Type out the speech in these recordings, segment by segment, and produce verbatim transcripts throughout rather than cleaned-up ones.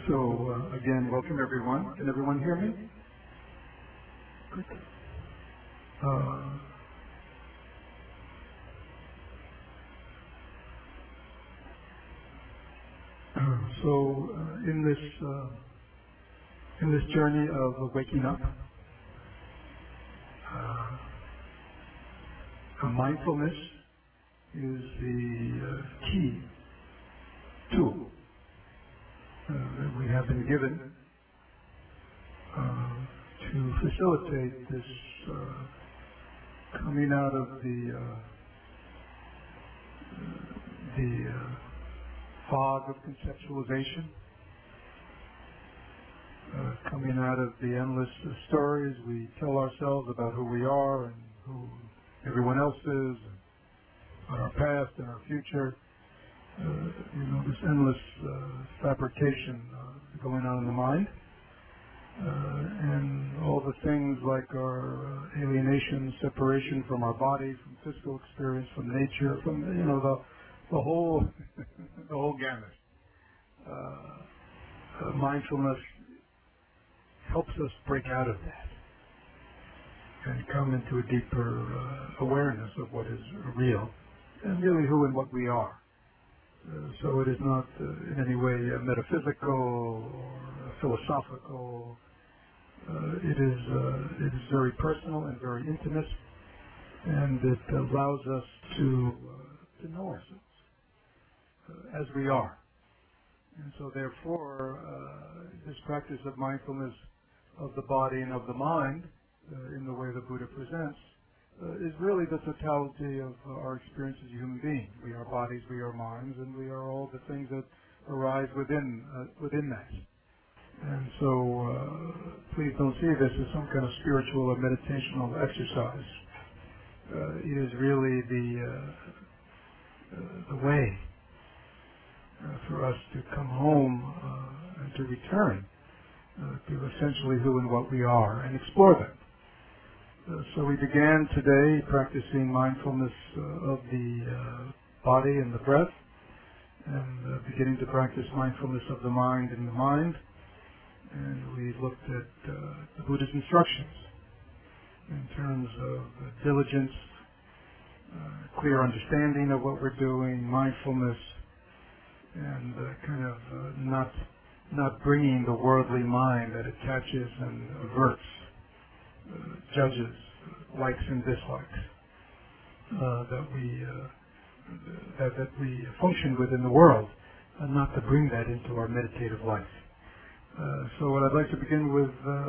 So, uh, again, welcome everyone. Can everyone hear me? Good. Uh, so, uh, in this uh, in this journey of waking up, uh, mindfulness is the uh, key tool uh, that we have been given uh, to facilitate this uh, coming out of the uh, the uh, fog of conceptualization, uh, coming out of the endless uh, stories we tell ourselves about who we are and who everyone else is, and about our past and our future. Uh, you know, this endless uh, fabrication uh, going on in the mind, uh, and all the things like our uh, alienation, separation from our body, from physical experience, from nature, from you know the the whole the whole gamut. Uh, uh, mindfulness helps us break out of that and come into a deeper uh, awareness of what is real and really who and what we are. Uh, so it is not uh, in any way uh, metaphysical or uh, philosophical. Uh, it is uh, it is very personal and very intimate, and it allows us to uh, to know ourselves uh, as we are. And so therefore, uh, this practice of mindfulness of the body and of the mind, uh, in the way the Buddha presents, uh, is really the totality of uh, our experience as a human being. We are bodies, we are minds, and we are all the things that arise within uh, within that. And so uh, please don't see this as some kind of spiritual or meditational exercise. Uh, it is really the, uh, uh, the way uh, for us to come home uh, and to return uh, to essentially who and what we are and explore them. Uh, so we began today practicing mindfulness uh, of the uh, body and the breath, and uh, beginning to practice mindfulness of the mind and the mind. And we looked at uh, the Buddha's instructions in terms of uh, diligence, uh, clear understanding of what we're doing, mindfulness, and uh, kind of uh, not not bringing the worldly mind that attaches and averts, uh, judges, likes and dislikes uh, that we uh, that, that we function with in the world, and not to bring that into our meditative life. Uh, so what I'd like to begin with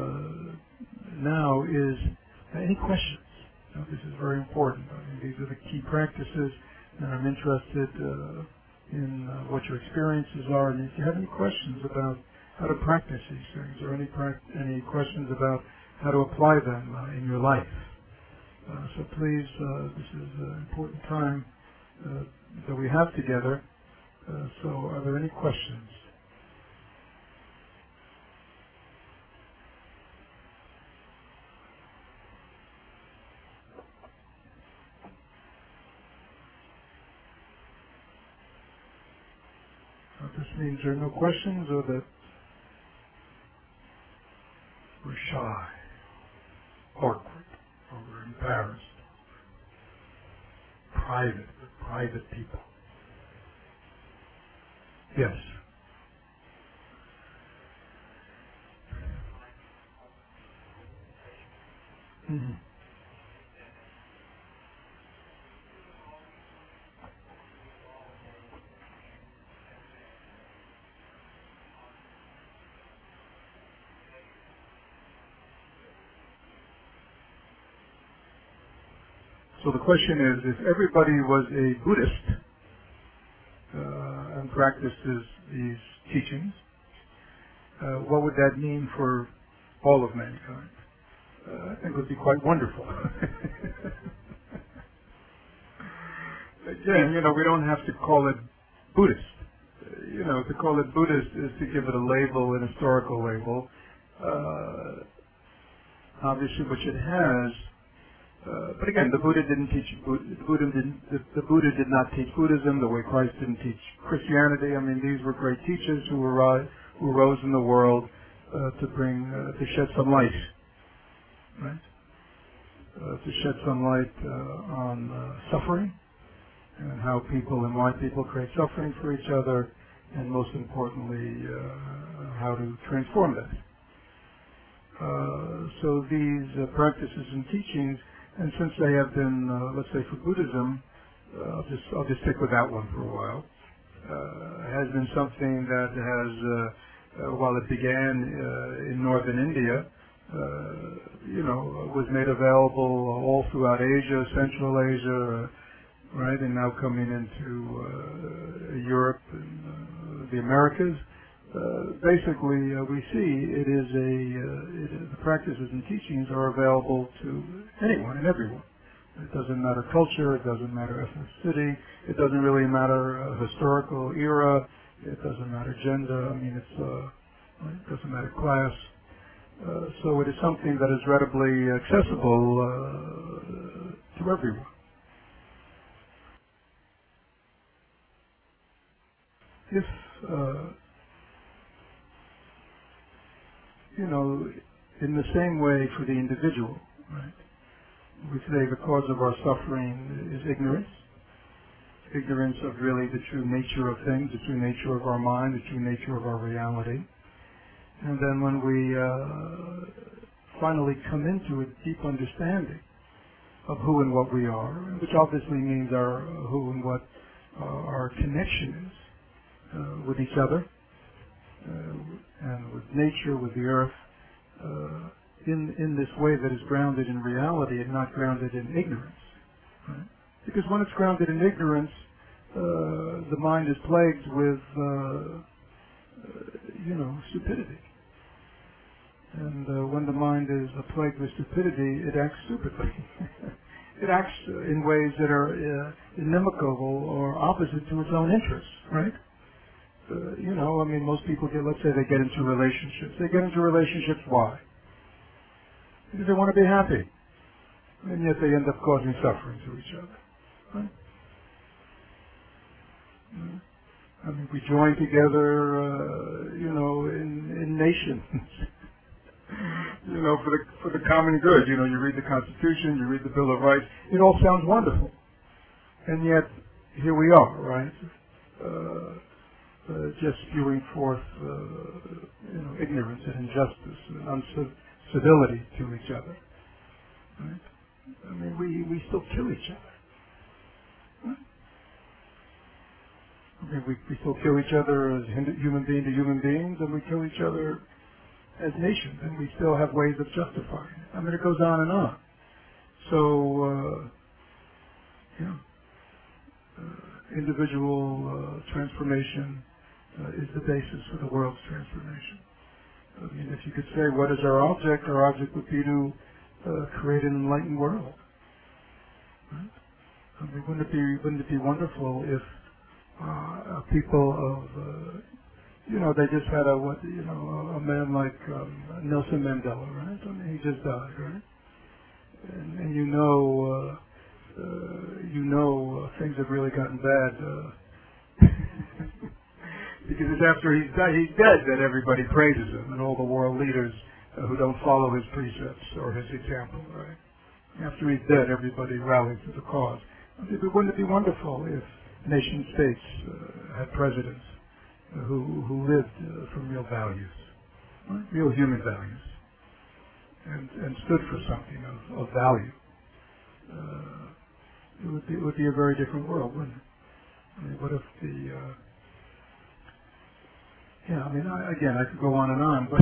uh, now is any questions. Now, this is very important. I mean, these are the key practices, and I'm interested uh, in uh, what your experiences are, and if you have any questions about how to practice these things, or any pra- any questions about how to apply them uh, in your life. Uh, so please, uh, this is an important time uh, that we have together. Uh, so are there any questions? Uh, this means there are no questions, or that we're shy, awkward, or we're embarrassed. Private, we're private people. Yes. Mm-hmm. So the question is, if everybody was a Buddhist uh, and practices these teachings, uh, what would that mean for all of mankind? Uh, I think it would be quite wonderful. Again, you know, we don't have to call it Buddhist. Uh, you know, to call it Buddhist is to give it a label, an historical label, uh, obviously, which it has. Uh, but again, the Buddha didn't teach. The Buddha didn't. The, the Buddha did not teach Buddhism the way Christ didn't teach Christianity. I mean, these were great teachers who arrived, who rose in the world uh, to bring, uh, to shed some light, right? Uh, to shed some light uh, on uh, suffering and how people and why people create suffering for each other, and most importantly, uh, how to transform that. Uh, so these uh, practices and teachings, and since they have been, uh, let's say for Buddhism, uh, I'll just I'll just stick with that one for a while, uh, has been something that has, uh, uh, while it began uh, in northern India, uh, you know, was made available all throughout Asia, Central Asia, uh, right, and now coming into uh, Europe and uh, the Americas. Uh, basically, uh, we see it is a uh, it is, the practices and teachings are available to anyone and everyone. It doesn't matter culture, it doesn't matter ethnicity, it doesn't really matter uh, historical era, it doesn't matter gender. I mean, it's uh, it doesn't matter class. Uh, so it is something that is readily accessible uh, to everyone. If uh, you know, in the same way for the individual, right? We say the cause of our suffering is ignorance. Ignorance of really the true nature of things, the true nature of our mind, the true nature of our reality. And then when we uh, finally come into a deep understanding of who and what we are, which obviously means our who and what uh, our connection is uh, with each other, uh, and with nature, with the earth, uh, in in this way that is grounded in reality and not grounded in ignorance. Right? Because when it's grounded in ignorance, uh, the mind is plagued with, uh, uh, you know, stupidity. And uh, when the mind is uh, plagued with stupidity, it acts stupidly. It acts uh, in ways that are uh, inimical or opposite to its own interests, right? Uh, you know, I mean, most people get, let's say they get into relationships. They get into relationships, why? Because they want to be happy. And yet they end up causing suffering to each other, right? Mm. I mean, we join together, uh, you know, in, in nations, you know, for the for the common good. You know, you read the Constitution, you read the Bill of Rights. It all sounds wonderful, and yet here we are, right? Uh, Uh, just spewing forth, uh, you know, ignorance and injustice and uncivility to each other. Right? I mean, we, we still kill each other. Right? I mean, we, we still kill each other as human being to human beings, and we kill each other as nations, and we still have ways of justifying it. I mean, it goes on and on. So, uh, you know, uh, individual uh, transformation Uh, is the basis for the world's transformation. I mean, if you could say, what is our object? Our object would be to uh, create an enlightened world. Right? I mean, wouldn't it be wouldn't it be wonderful if uh, people of uh, you know they just had a what you know a man like um, Nelson Mandela, right? I mean, he just died, right? And, and you know uh, uh, you know uh, things have really gotten bad. Uh, Because it's after he's dead, he's dead that everybody praises him, and all the world leaders uh, who don't follow his precepts or his example, right? After he's dead, everybody rallies to the cause. I mean, wouldn't it be wonderful if nation states uh, had presidents uh, who who lived uh, from real values, right? Real human values, and and stood for something of, of value? Uh, it would be it would be a very different world, wouldn't it? I mean, what if the uh, Yeah, I mean, I, again, I could go on and on, but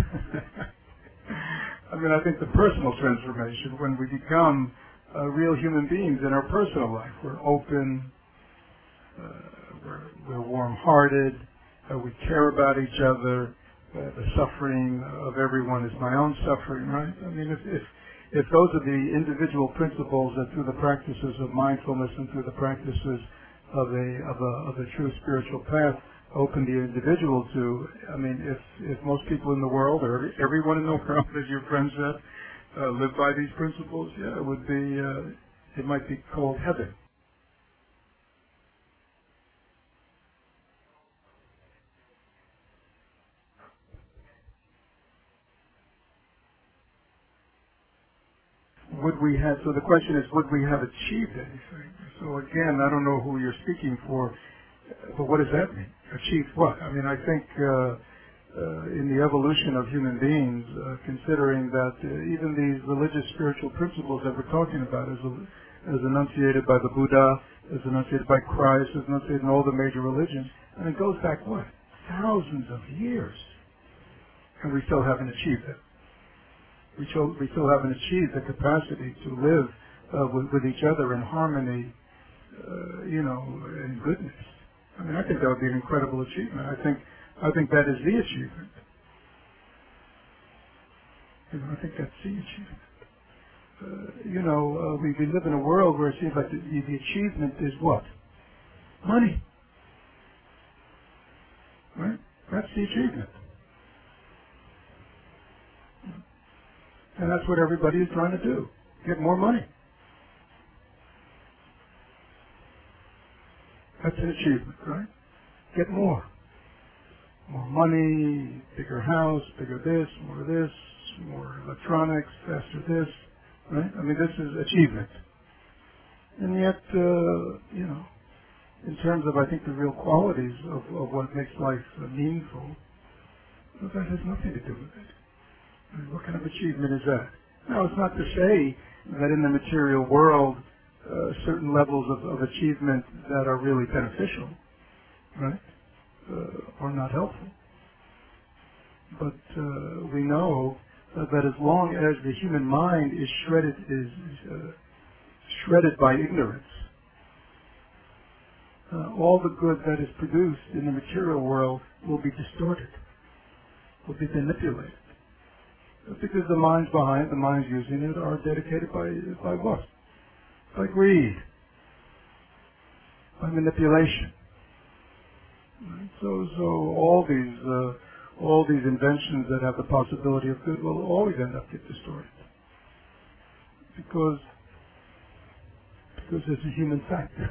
I mean, I think the personal transformation, when we become uh, real human beings in our personal life, we're open, uh, we're, we're warm-hearted, uh, we care about each other, uh, the suffering of everyone is my own suffering, right? I mean, if, if, if those are the individual principles that through the practices of mindfulness and through the practices of a, of a, of a true spiritual path open the individual to, I mean, if if most people in the world, or every, everyone in the world, as your friend said, uh, live by these principles, yeah, it would be, uh, it might be called heaven. would we have, so the question is, would we have achieved anything? So again, I don't know who you're speaking for, but what does that mean? Achieved what? I mean, I think uh, uh, in the evolution of human beings, uh, considering that uh, even these religious spiritual principles that we're talking about as, as enunciated by the Buddha, as enunciated by Christ, as enunciated in all the major religions, and it goes back, what? Thousands of years. And we still haven't achieved it. We still, we still haven't achieved the capacity to live uh, with, with each other in harmony, uh, you know, in goodness. I mean, I think that would be an incredible achievement. I think, I think that is the achievement. You know, I think that's the achievement. Uh, you know, uh, we, we live in a world where it seems like the, the achievement is what? Money. Right? That's the achievement. And that's what everybody is trying to do. Get more money. That's an achievement, right? Get more. More money, bigger house, bigger this, more this, more electronics, faster this, right? I mean, this is achievement. And yet, uh, you know, in terms of, I think, the real qualities of, of what makes life uh, meaningful, well, that has nothing to do with it. I mean, what kind of achievement is that? Now, it's not to say that in the material world, uh, certain levels of, of achievement that are really beneficial, right, uh, are not helpful. But uh, we know uh, that as long as the human mind is shredded, is uh, shredded by ignorance, uh, all the good that is produced in the material world will be distorted, will be manipulated. Because the minds behind, the minds using it are dedicated by, by what? By greed, by manipulation. Right? So, so all these, uh, all these inventions that have the possibility of good will always end up get distorted. Because, because there's a human factor.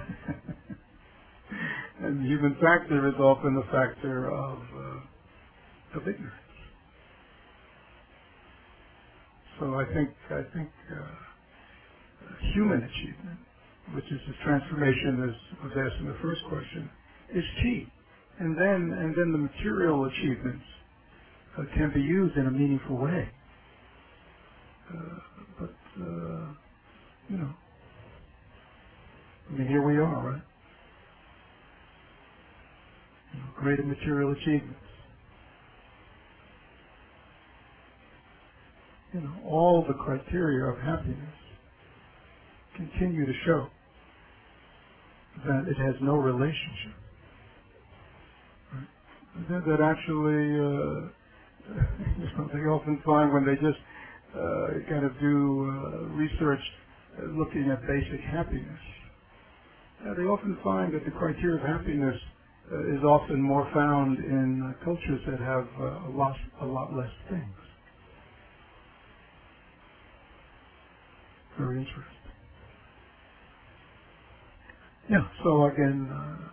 And the human factor is often the factor of, uh, of ignorance. So I think I think uh, human achievement, which is the transformation, as was asked in the first question, is key. And then and then the material achievements uh, can be used in a meaningful way. Uh, but uh, you know, I mean, here we are, right? You know, greater material achievements. You know, all the criteria of happiness continue to show that it has no relationship. Right? That, that actually, uh, you know, they often find when they just uh, kind of do uh, research uh, looking at basic happiness, uh, they often find that the criteria of happiness uh, is often more found in uh, cultures that have uh, a lot, a lot less things. Very interesting. Yeah, so again, uh,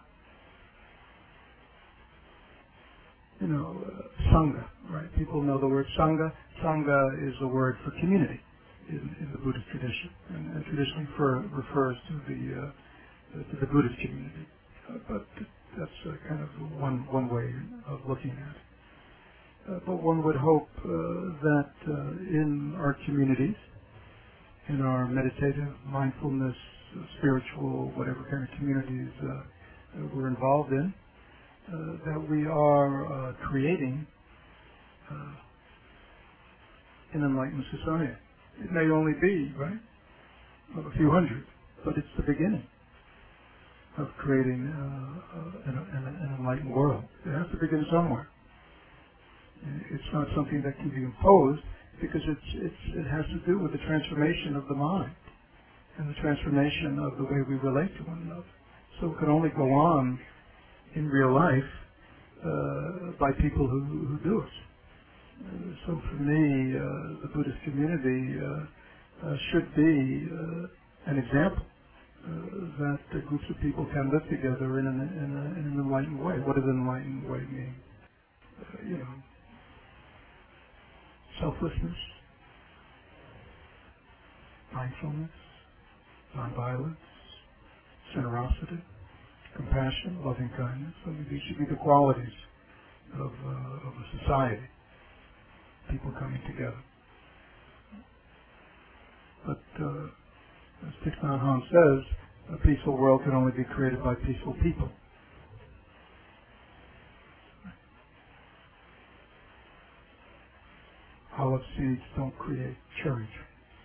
you know, uh, Sangha, right? People know the word Sangha. Sangha is a word for community in, in the Buddhist tradition, and, and traditionally for, refers to the, uh, to the Buddhist community. Uh, but that's uh, kind of one, one way of looking at it. Uh, but one would hope uh, that uh, in our communities, in our meditative, mindfulness, uh, spiritual, whatever kind of communities uh, that we're involved in, uh, that we are uh, creating uh, an enlightened society. It may only be, right, of a few hundred, but it's the beginning of creating uh, uh, an, an, an enlightened world. It has to begin somewhere. It's not something that can be imposed, because it's, it's, it has to do with the transformation of the mind and the transformation of the way we relate to one another. So it can only go on in real life uh, by people who, who do it. Uh, so for me, uh, the Buddhist community uh, uh, should be uh, an example uh, that uh, groups of people can live together in an, in, a, in an enlightened way. What does an enlightened way mean? Uh, you know, selflessness, mindfulness, nonviolence, generosity, compassion, loving kindness. I mean, these should be the qualities of, uh, of a society, people coming together. But uh, as Thich Nhat Hanh says, a peaceful world can only be created by peaceful people. Olive seeds don't create cherry trees.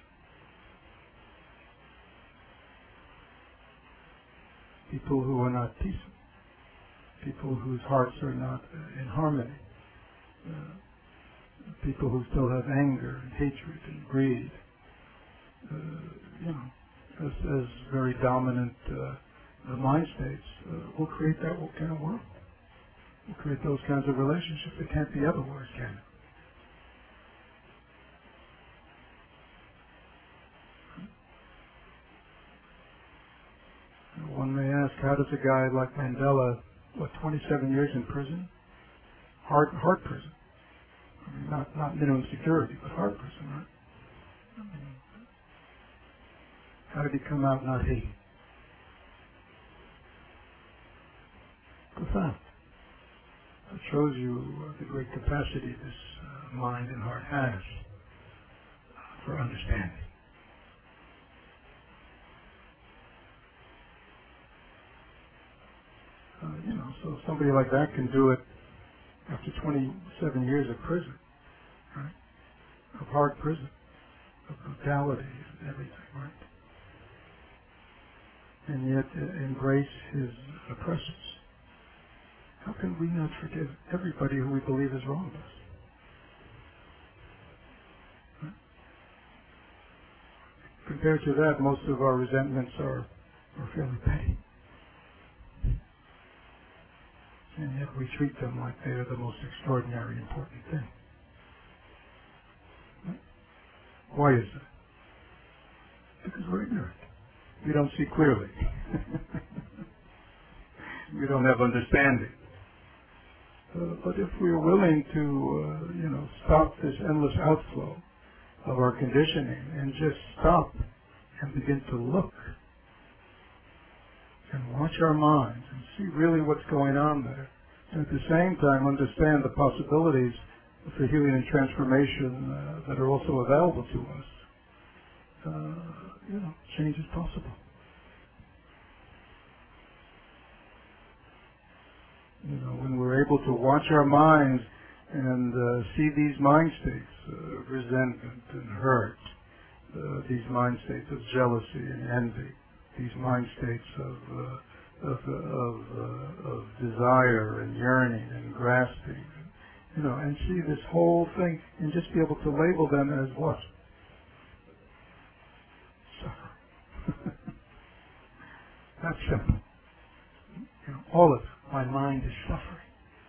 People who are not peaceful, people whose hearts are not uh, in harmony, uh, people who still have anger and hatred and greed, uh, you know, as, as very dominant uh, mind states, uh, will create that kind of world. Will create those kinds of relationships. It can't be otherwise, can it? One may ask, how does a guy like Mandela, what, twenty-seven years in prison? Hard, hard prison. I mean, not, not minimum security, but hard prison, right? I mean, how did he come out not hating? Profound. It shows you uh, the great capacity this uh, mind and heart has uh, for understanding. Uh, you know, so somebody like that can do it after twenty-seven years of prison, right? Of hard prison, of brutality and everything, right? And yet uh, embrace his oppressors. How can we not forgive everybody who we believe has wronged us? Right? Compared to that, most of our resentments are, are fairly petty. And yet we treat them like they are the most extraordinary, important thing. Right? Why is that? Because we're ignorant. We don't see clearly. We don't have understanding. Uh, but if we are willing to, uh, you know, stop this endless outflow of our conditioning and just stop and begin to look and watch our minds and see really what's going on there, and at the same time understand the possibilities for healing and transformation uh, that are also available to us, uh, you know, change is possible. You know, when we're able to watch our minds and uh, see these mind states, uh, resentment and hurt, uh, these mind states of jealousy and envy, these mind states of uh, of, of, uh, of desire and yearning and grasping, you know, and see this whole thing and just be able to label them as what? Suffer. That's simple. You know, all of it. My mind is suffering.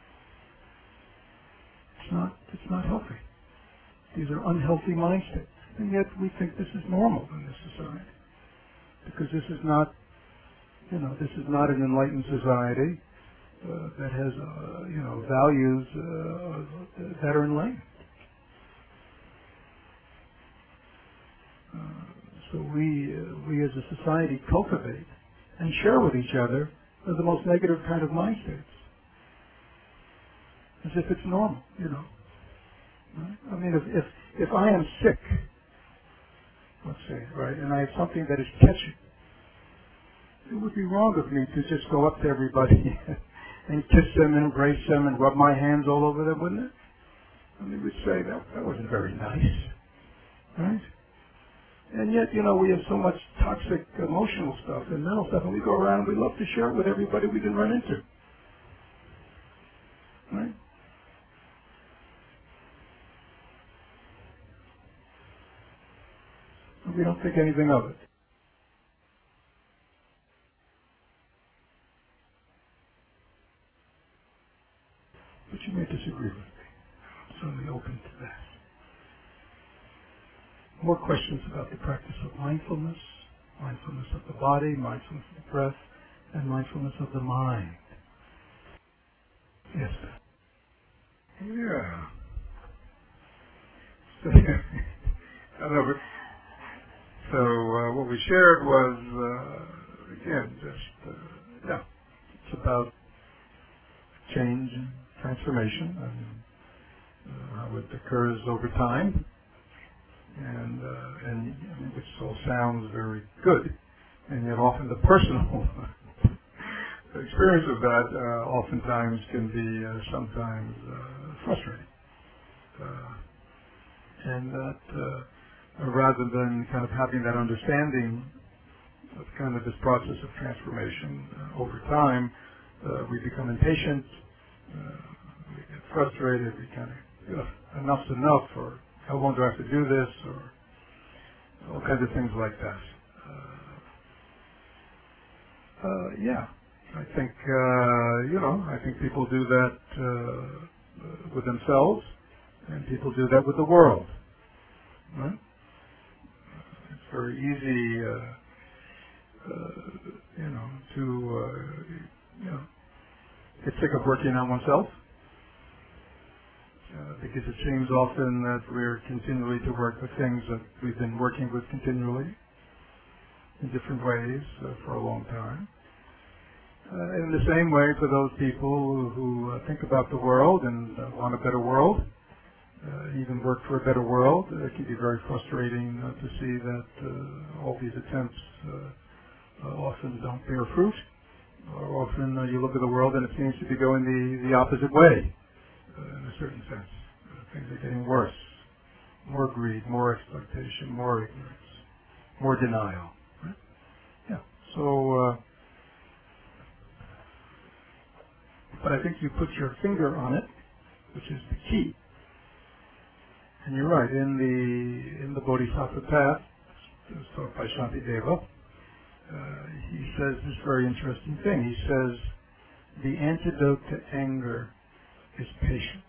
It's not, it's not healthy. These are unhealthy mind states. And yet we think this is normal in this society. Because this is not, you know, this is not an enlightened society uh, that has, uh, you know, values uh, that are enlightened. Uh, so we, uh, we as a society cultivate and share with each other are the most negative kind of mind states. As if it's normal, you know. Right? I mean, if, if if I am sick, let's say, right, and I have something that is catching, it would be wrong of me to just go up to everybody and kiss them and embrace them and rub my hands all over them, wouldn't it? I mean, we'd say that, that wasn't very nice, right? And yet, you know, we have so much toxic emotional stuff and mental stuff, and we go around and we love to share it with everybody we can run into. Right? And we don't think anything of it. But you may disagree with me. I'm certainly open to that. More questions about the practice of mindfulness, mindfulness of the body, mindfulness of the breath, and mindfulness of the mind. Yes. Yeah. So, I don't know, So uh, what we shared was, uh, again, just, uh, yeah, it's about change and transformation and uh, how it occurs over time, and, uh, and I mean, which all sounds very good, and yet often the personal the experience of that uh, oftentimes can be uh, sometimes uh, frustrating. Uh, and that uh, rather than kind of having that understanding of kind of this process of transformation uh, over time, uh, we become impatient, uh, we get frustrated, we kind of, you know, enough's enough, or how long do I have to do this, or all kinds of things like that. Uh, uh, yeah, I think, uh, you know, I think people do that uh, with themselves, and people do that with the world. Right? It's very easy, uh, uh, you know, to, uh, you know, get sick of working on oneself, uh, because it seems often that we're continually to work with things that we've been working with continually in different ways uh, for a long time. Uh, in the same way, for those people who uh, think about the world and uh, want a better world, Uh, even work for a better world, uh, it can be very frustrating uh, to see that uh, all these attempts uh, uh, often don't bear fruit. Or often uh, you look at the world and it seems to be going the, the opposite way, uh, in a certain sense. Uh, things are getting worse. More greed, more exploitation, more ignorance, more denial. Right? Yeah. So, uh, but I think you put your finger on it, which is the key. And you're right, in the in the Bodhisattva path, it's taught by Shantideva, uh, he says this very interesting thing. He says, the antidote to anger is patience.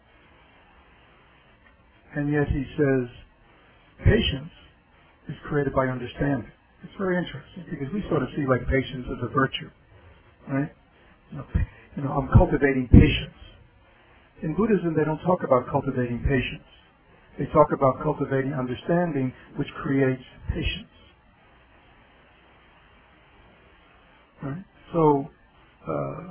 And yet he says, patience is created by understanding. It's very interesting, because we sort of see like patience as a virtue, right? You know, you know, I'm cultivating patience. In Buddhism, they don't talk about cultivating patience. They talk about cultivating understanding, which creates patience. Right? So, uh,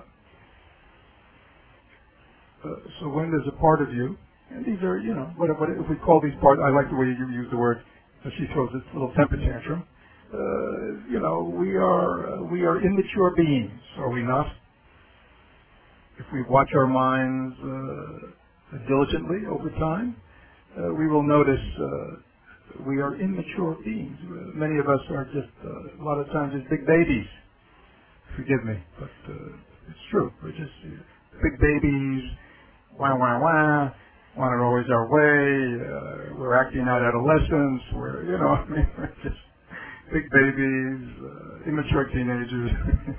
uh, so when there's a part of you, and these are, you know, what, what if we call these parts? I like the way you use the word. Uh, she throws this little temper tantrum. Uh, you know, we are uh, we are immature beings, are we not? If we watch our minds uh, diligently over time, Uh, we will notice uh, we are immature beings. Uh, many of us are just, uh, a lot of times, just big babies. Forgive me, but uh, it's true. We're just uh, big babies, wah, wah, wah, want it always our way. Uh, we're acting out adolescence. We're, you know, I mean, we're just big babies, uh, immature teenagers.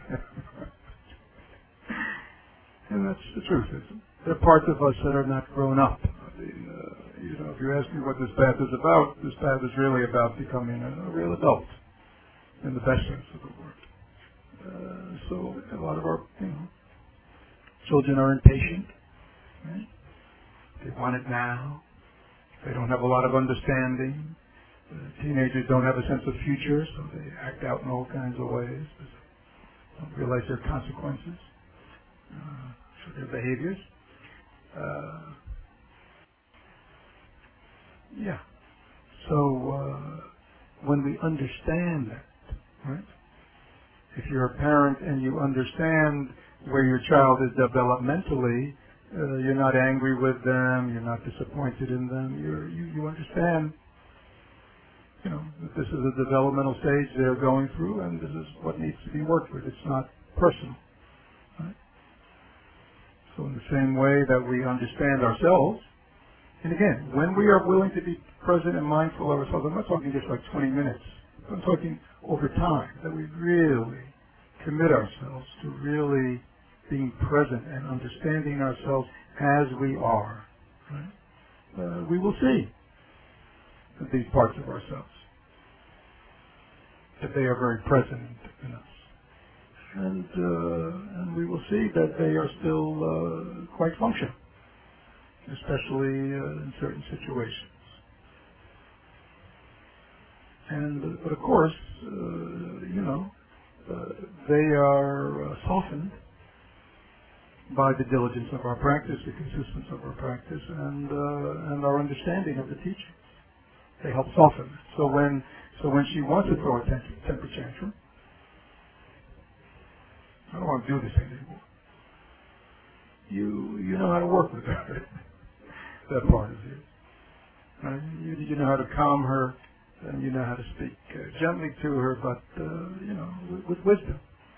And that's the truth. There are parts of us that are not grown up. I mean, uh, You know, if you ask me what this path is about, this path is really about becoming a, a real adult, in the best sense of the word. Uh, so a lot of our, you know, children are impatient. Right? They want it now. They don't have a lot of understanding. Uh, teenagers don't have a sense of future, so they act out in all kinds of ways. They don't realize their consequences uh, for their behaviors. Uh, Yeah. So uh, when we understand that, right? If you're a parent and you understand where your child is developmentally, uh, you're not angry with them, you're not disappointed in them. You're, you you understand, you know, that this is a developmental stage they're going through, and this is what needs to be worked with. It's not personal. Right? So in the same way that we understand ourselves. And again, when we are willing to be present and mindful of ourselves, I'm not talking just like twenty minutes. I'm talking over time, that we really commit ourselves to really being present and understanding ourselves as we are. Right? Uh, we will see these parts of ourselves, that they are very present in us. And, uh, and we will see that they are still uh, quite functional, especially uh, in certain situations. And, but of course, uh, you know, uh, they are uh, softened by the diligence of our practice, the consistency of our practice, and uh, and our understanding of the teaching. They help soften it. So when so when she wants to throw a temper, temper tantrum, I don't want to do this anymore. You you know how to work with her. That part is it. Uh, you, you know how to calm her, and you know how to speak uh, gently to her, but uh, you know with, with wisdom.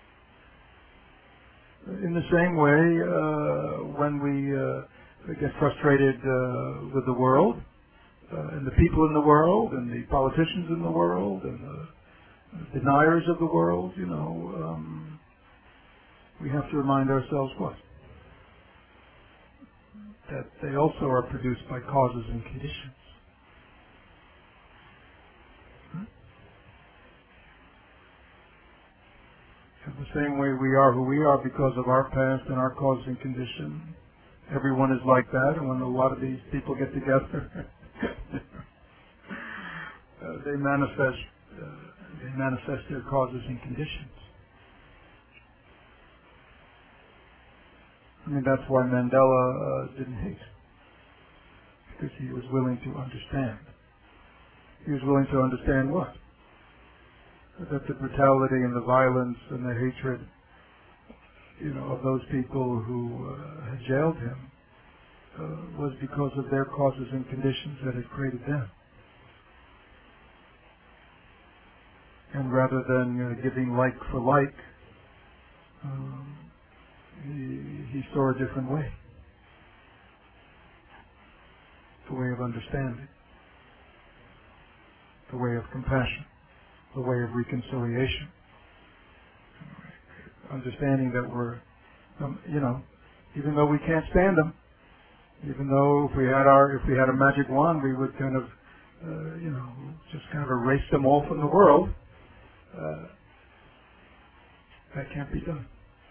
In the same way, uh, when we, uh, we get frustrated uh, with the world, uh, and the people in the world, and the politicians in the world, and the deniers of the world, you know, um, we have to remind ourselves what? That they also are produced by causes and conditions. In the same way we are who we are because of our past and our causes and conditions. Everyone is like that, and when a lot of these people get together, uh, they manifest uh, they manifest their causes and conditions. I mean, that's why Mandela uh, didn't hate, because he was willing to understand. He was willing to understand what? That the brutality and the violence and the hatred, you know, of those people who uh, had jailed him uh, was because of their causes and conditions that had created them. And rather than uh, giving like for like, um, he, he saw a different way, the way of understanding, the way of compassion, the way of reconciliation, understanding that we're, um, you know, even though we can't stand them, even though if we had our, if we had a magic wand, we would kind of, uh, you know, just kind of erase them all from the world. Uh, that can't be done.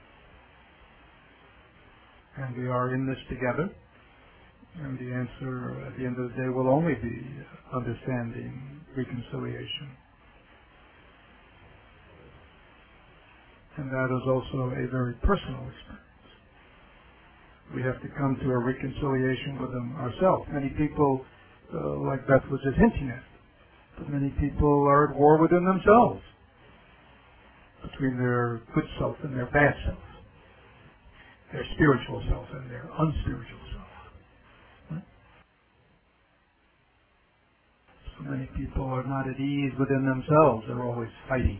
And we are in this together, and the answer at the end of the day will only be understanding, reconciliation. And that is also a very personal experience. We have to come to a reconciliation with them ourselves. Many people, uh, like Beth was just hinting at, but many people are at war within themselves, between their good self and their bad self, their spiritual self and their unspiritual self. Right? So many people are not at ease within themselves. They're always fighting.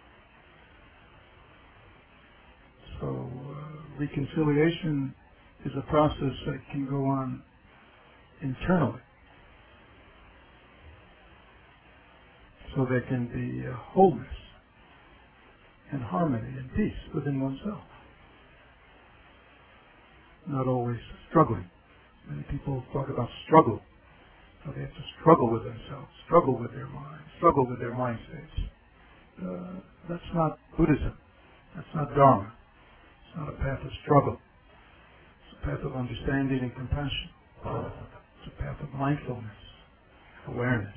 So uh, reconciliation is a process that can go on internally. So there can be uh, wholeness and harmony and peace within oneself. Not always struggling. Many people talk about struggle. So they have to struggle with themselves, struggle with their minds, struggle with their mind states. Uh, that's not Buddhism. That's not Dharma. It's not a path of struggle. It's a path of understanding and compassion. It's a path of mindfulness, awareness.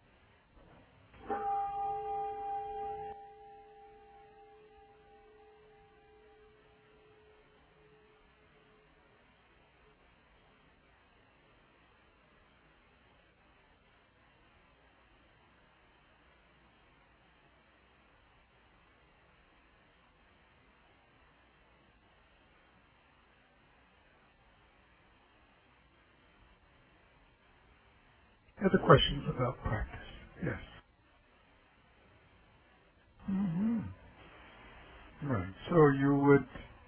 Other questions about practice? Yes. Mm-hmm. Right. So you would,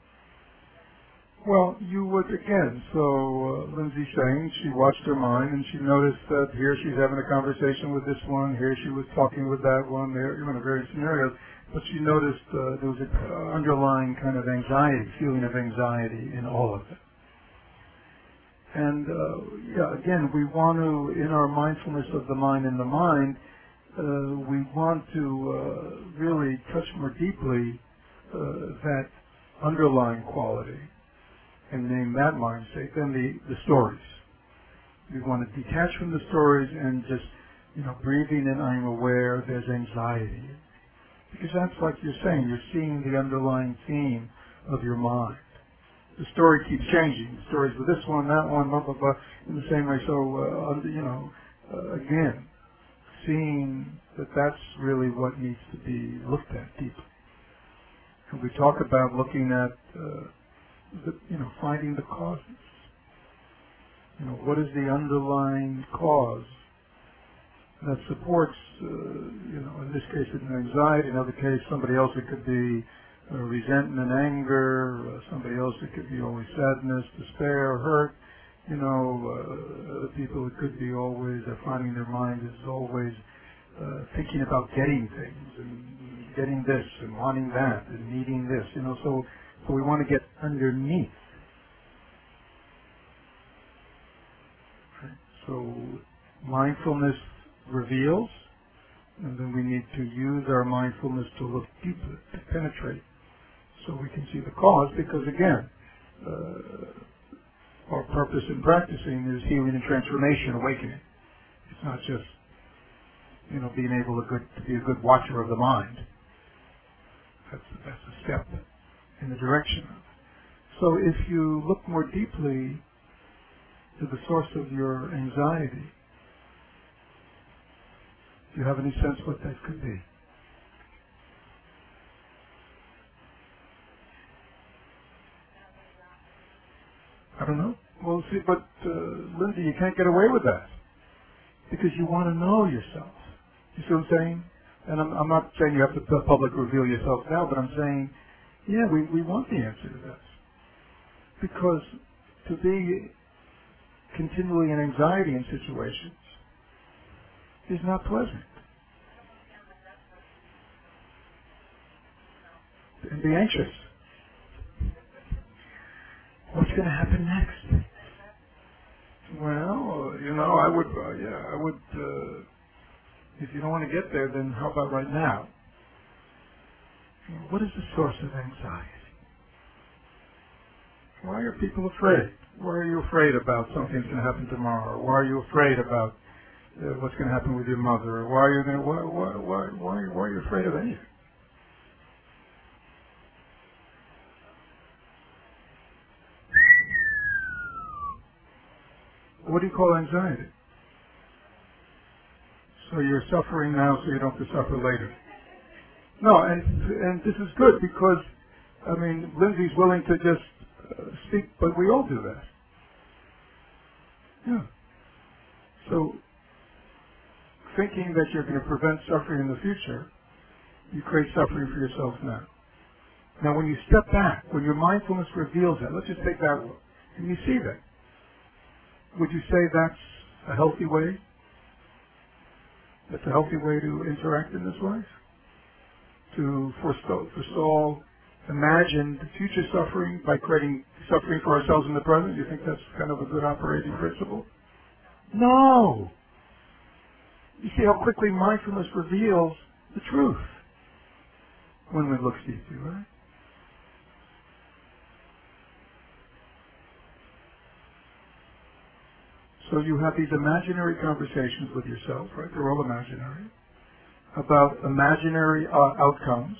well, you would again. So uh, Lindsay's saying she watched her mind and she noticed that here she's having a conversation with this one, here she was talking with that one, there, you know, various scenarios. But she noticed uh, there was an uh, underlying kind of anxiety, feeling of anxiety in all of it. And, uh, yeah, again, we want to, in our mindfulness of the mind and the mind, uh, we want to uh, really touch more deeply uh, that underlying quality and name that mind state than the, the stories. We want to detach from the stories and just You know, breathing in, I'm aware there's anxiety. Because that's like you're saying, you're seeing the underlying theme of your mind. The story keeps changing. The stories with this one, that one, blah, blah, blah, in the same way. So, uh, you know, uh, again, seeing that that's really what needs to be looked at deeply. And we talk about looking at, uh, the, you know, finding the causes. You know, what is the underlying cause that supports, uh, you know, in this case it's an anxiety, in another case somebody else it could be uh, resentment, anger, uh, somebody else it could be always sadness, despair, hurt, you know, uh, other people it could be always, they're finding their mind is always uh, thinking about getting things and getting this and wanting that and needing this, you know, so, so we want to get underneath. Okay. So mindfulness reveals, and then we need to use our mindfulness to look deeper, to penetrate, so we can see the cause, because again, uh, our purpose in practicing is healing and transformation, awakening. It's not just, you know, being able to, good, to be a good watcher of the mind. That's, that's a step in the direction of it. So if you look more deeply to the source of your anxiety, do you have any sense what that could be? I don't know. Well, see, but uh, Lindsay, you can't get away with that because you want to know yourself. You see what I'm saying? And I'm, I'm not saying you have to public reveal yourself now, but I'm saying, yeah, we, we want the answer to this. Because to be continually in anxiety in situations is not pleasant. And be anxious. What's going to happen next? Well, you know, I would, uh, yeah, I would, uh, if you don't want to get there, then how about right now? What is the source of anxiety? Why are people afraid? Why are you afraid about something's going to happen tomorrow? Why are you afraid about uh, what's going to happen with your mother? Why are you going to, why, why, why, why, why are you afraid of anything? What do you call anxiety? So you're suffering now so you don't have to suffer later. No, and and this is good because, I mean, Lindsay's willing to just uh, speak, but we all do that. Yeah. So thinking that you're going to prevent suffering in the future, you create suffering for yourself now. Now when you step back, when your mindfulness reveals that, let's just take that one, and you see that, would you say that's a healthy way? That's a healthy way to interact in this life? To forestall, forestall imagine future suffering by creating suffering for ourselves in the present? You think that's kind of a good operating principle? No! You see how quickly mindfulness reveals the truth when we look deeply, right? So you have these imaginary conversations with yourself, right? They're all imaginary, about imaginary uh, outcomes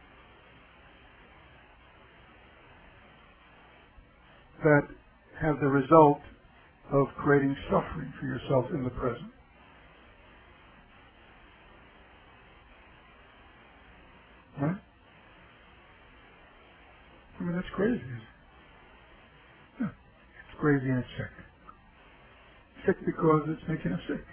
that have the result of creating suffering for yourself in the present. Right? I mean, that's crazy. Yeah. It's crazy and it's sick. Sick because it's making us sick.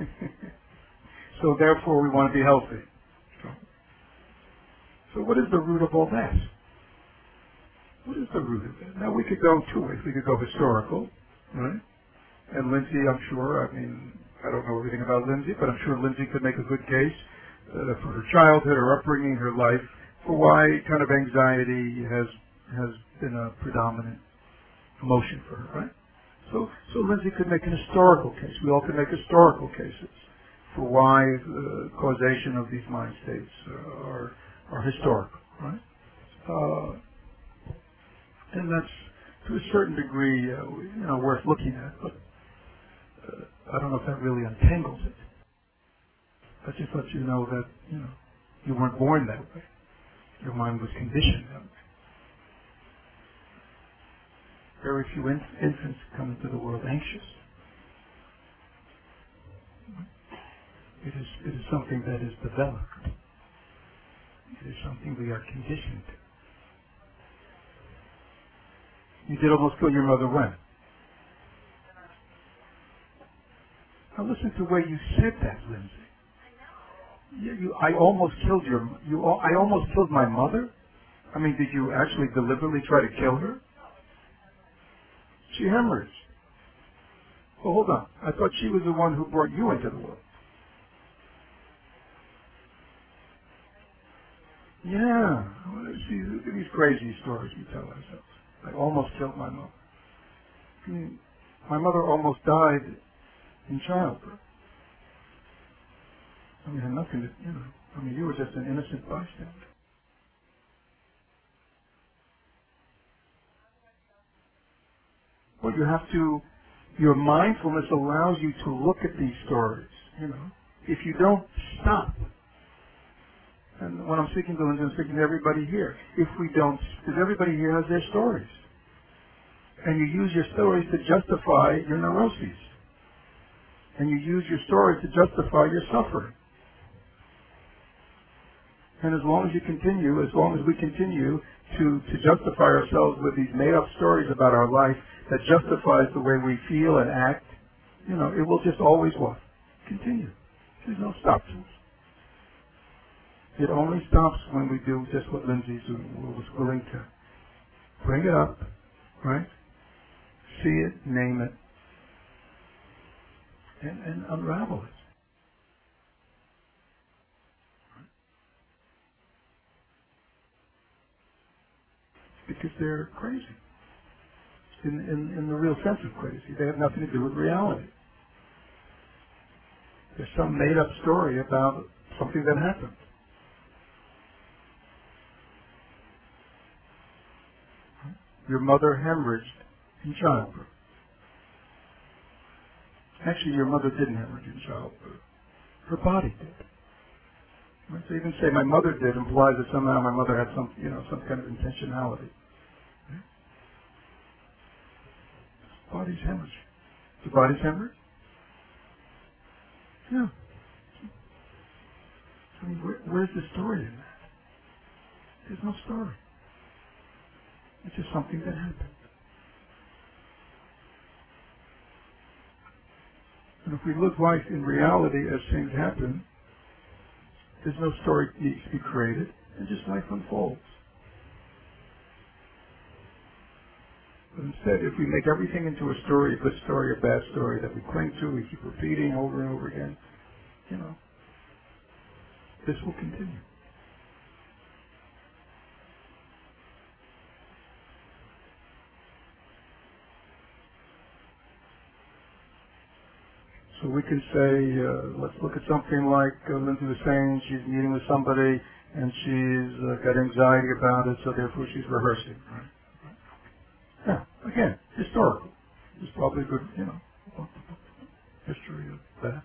So therefore we want to be healthy. So, so what is the root of all that? What is the root of it? Now we could go two ways. We could go historical, right? And Lindsay, I'm sure, I mean, I don't know everything about Lindsay, but I'm sure Lindsay could make a good case uh, for her childhood, her upbringing, her life, for why kind of anxiety has has been a predominant emotion for her, right? So, so Lindsay could make an historical case. We all could make historical cases for why the causation of these mind states uh, are are historical, right? Uh, and that's to a certain degree, uh, you know, worth looking at. But uh, I don't know if that really untangles it. I just let you know that, you know, you weren't born that way. Your mind was conditioned that way. Very few in- infants come into the world anxious. It is, it is something that is developed. It is something we are conditioned to. You did almost kill your mother when? Now listen to the way you said that, Lindsay. You, you, I almost killed your, you, I almost killed my mother? I mean, did you actually deliberately try to kill her? She hemorrhaged. Well, hold on. I thought she was the one who brought you into the world. Yeah. Well, see, look at these crazy stories we tell ourselves. I almost killed my mother. I mean, my mother almost died in childbirth. I mean, had nothing to, you know, I mean, you were just an innocent bystander. But you have to, your mindfulness allows you to look at these stories, you know. If you don't stop, and when I'm speaking to Lindsay, I'm speaking to everybody here, if we don't, because everybody here has their stories. And you use your stories to justify your neuroses. And you use your stories to justify your suffering. And as long as you continue, as long as we continue to, to justify ourselves with these made-up stories about our life that justifies the way we feel and act, you know, it will just always what? Continue. There's no stop to it. It only stops when we do just what Lindsay was willing to bring it up, right? See it, name it, and, and unravel it. Because they're crazy. In, in, in the real sense of crazy. They have nothing to do with reality. There's some made-up story about something that happened. Your mother hemorrhaged in childbirth. Actually, your mother didn't hemorrhage in childbirth. Her body did. Right? So even say my mother did implies that somehow my mother had some, you know, some kind of intentionality. Right? Body's hemorrhage. The body's hemorrhage? Yeah. I mean, where, where's the story in that? There's no story. It's just something that happened. And if we live life in reality as things happen, there's no story that needs to be created, and just life unfolds. But instead, if we make everything into a story, a good story, a bad story that we cling to, we keep repeating over and over again, you know, this will continue. So we can say, uh, let's look at something like uh, Lindsay was saying, she's meeting with somebody and she's uh, got anxiety about it, so therefore she's rehearsing. Right? Yeah, again, historical. There's probably good, you know, history of that.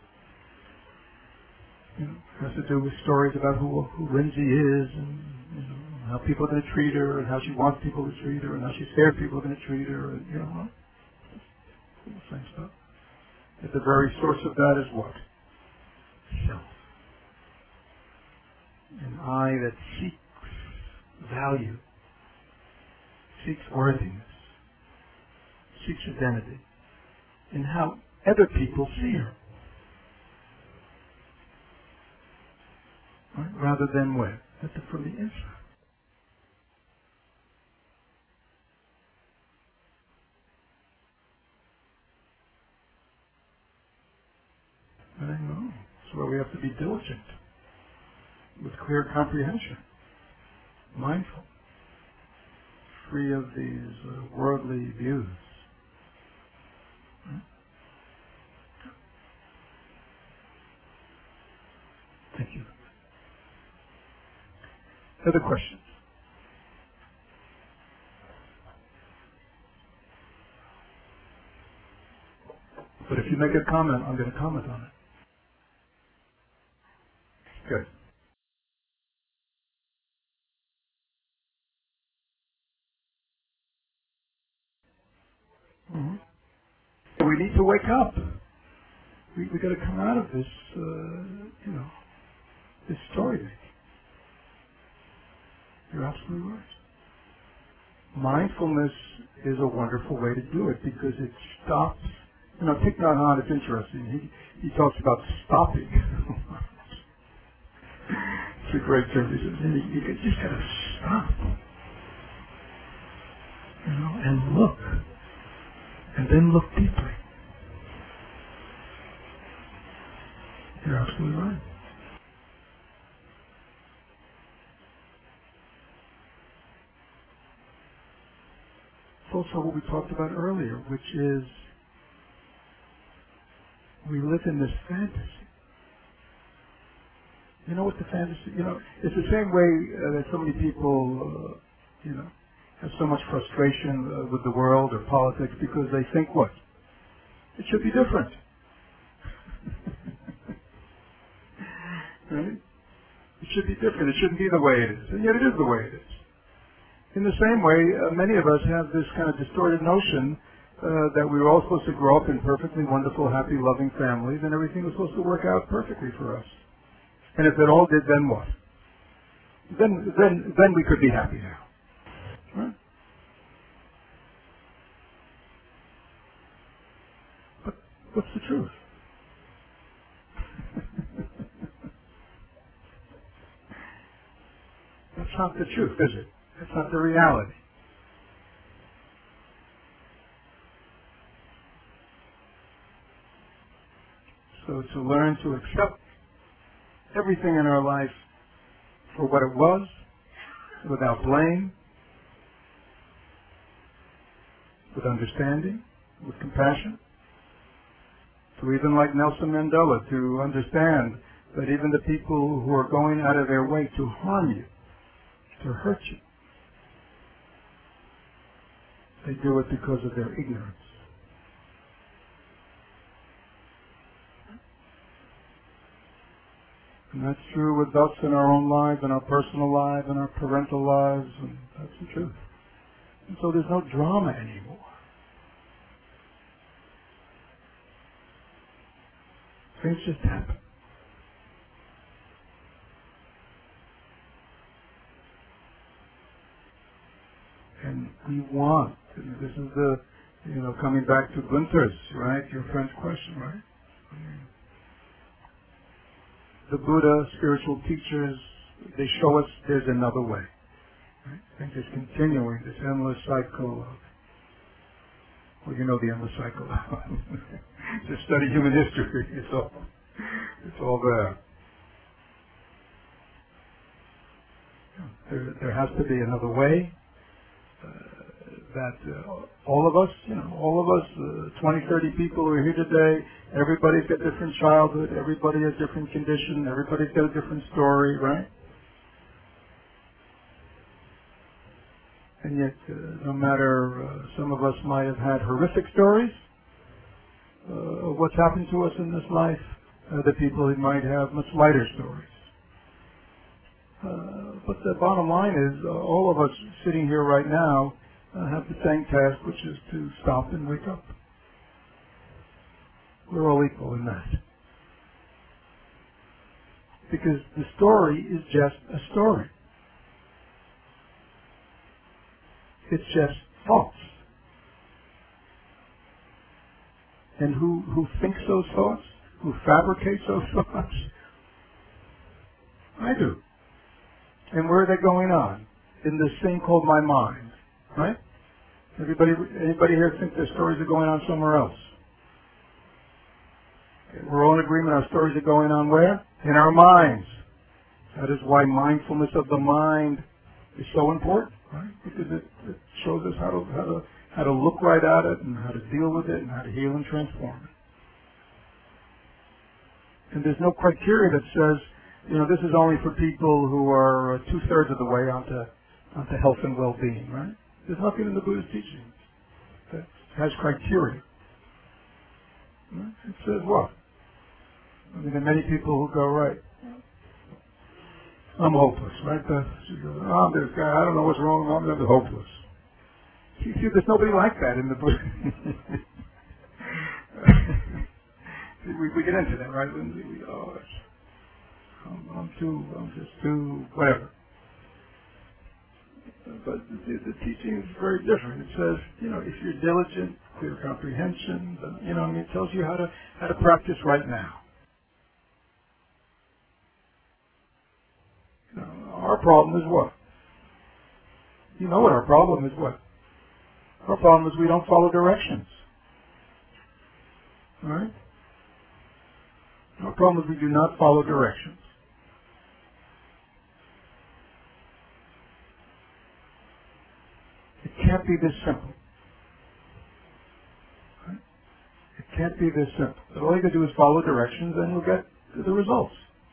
You know, it has to do with stories about who, who Lindsay is and, you know, how people are going to treat her and how she wants people to treat her and how she's scared people are going to treat her and, you know, well, the same stuff. At the very source of that is what? Self. An I that seeks value, seeks worthiness, seeks identity in how other people see her. Right? Rather than where? At the, from the inside. I know. That's where we have to be diligent, with clear comprehension, mindful, free of these uh, worldly views. Right? Thank you. Other questions? But if you make a comment, I'm going to comment on it. Good. Mm-hmm. We need to wake up. We we got to come out of this, uh, you know, this story making. You're absolutely right. Mindfulness is a wonderful way to do it because it stops. You know, Thich Nhat Hanh, it's interesting. He he talks about stopping. It's a great term. He says you, you just got to stop, you know, and look, and then look deeply. You're absolutely right. It's also what we talked about earlier, which is we live in this fantasy. You know what the fantasy, you know, it's the same way uh, that so many people, uh, you know, have so much frustration uh, with the world or politics because they think what? It should be different. Right? It should be different. It shouldn't be the way it is. And yet it is the way it is. In the same way, uh, many of us have this kind of distorted notion uh, that we were all supposed to grow up in perfectly wonderful, happy, loving families and everything was supposed to work out perfectly for us. And if it all did, then what? Then, then, then we could be happy now. Right? But what's the truth? That's not the truth, is it? That's not the reality. So to learn to accept everything in our life for what it was, without blame, with understanding, with compassion, to even like Nelson Mandela, to understand that even the people who are going out of their way to harm you, to hurt you, they do it because of their ignorance. And that's true with us in our own lives, in our personal lives, in our parental lives, and that's the truth. And so there's no drama anymore. Things just happen. And we want, and this is the, you know, coming back to Gunther's, right, your friend's question, right? I mean, the Buddha, spiritual teachers, they show us there's another way. Right? And just continuing this endless cycle of, well, you know the endless cycle. Just study human history. It's all, it's all there. There, there has to be another way. Uh, that uh, all of us, you know, all of us, uh, twenty, thirty people who are here today, everybody's got different childhood, everybody has different condition, everybody's got a different story, right? And yet, uh, no matter, uh, some of us might have had horrific stories uh, of what's happened to us in this life, other people who might have much lighter stories. Uh, but the bottom line is, uh, all of us sitting here right now uh, have the same task, which is to stop and wake up. We're all equal in that. Because the story is just a story. It's just thoughts. And who, who thinks those thoughts? Who fabricates those thoughts? I do. And where are they going on? In this thing called my mind, right? Everybody, anybody here think their stories are going on somewhere else? Okay, we're all in agreement our stories are going on where? In our minds. That is why mindfulness of the mind is so important, right? Because it, it shows us how to, how to how to look right at it and how to deal with it and how to heal and transform it. And there's no criteria that says, you know, this is only for people who are two-thirds of the way onto, onto health and well-being, right? There's nothing in the Buddha's teachings that has criteria. Right? It says what? I mean, there are many people who go, right, I'm hopeless, right, Beth? She goes, oh, I'm this guy. I don't know what's wrong. I'm just hopeless. See, see, there's nobody like that in the book. we, we get into that, right? We, we, oh, it's, I'm, I'm too, I'm just too, whatever. But the, the teaching is very different. It says, you know, if you're diligent, clear comprehension, then, you know, I mean, it tells you how to how to practice right now. You know, our problem is what? You know what our problem is what? Our problem is we don't follow directions. All right? Our problem is we do not follow directions. It can't be this simple. Right? It can't be this simple. So all you got to do is follow directions and you'll get the results.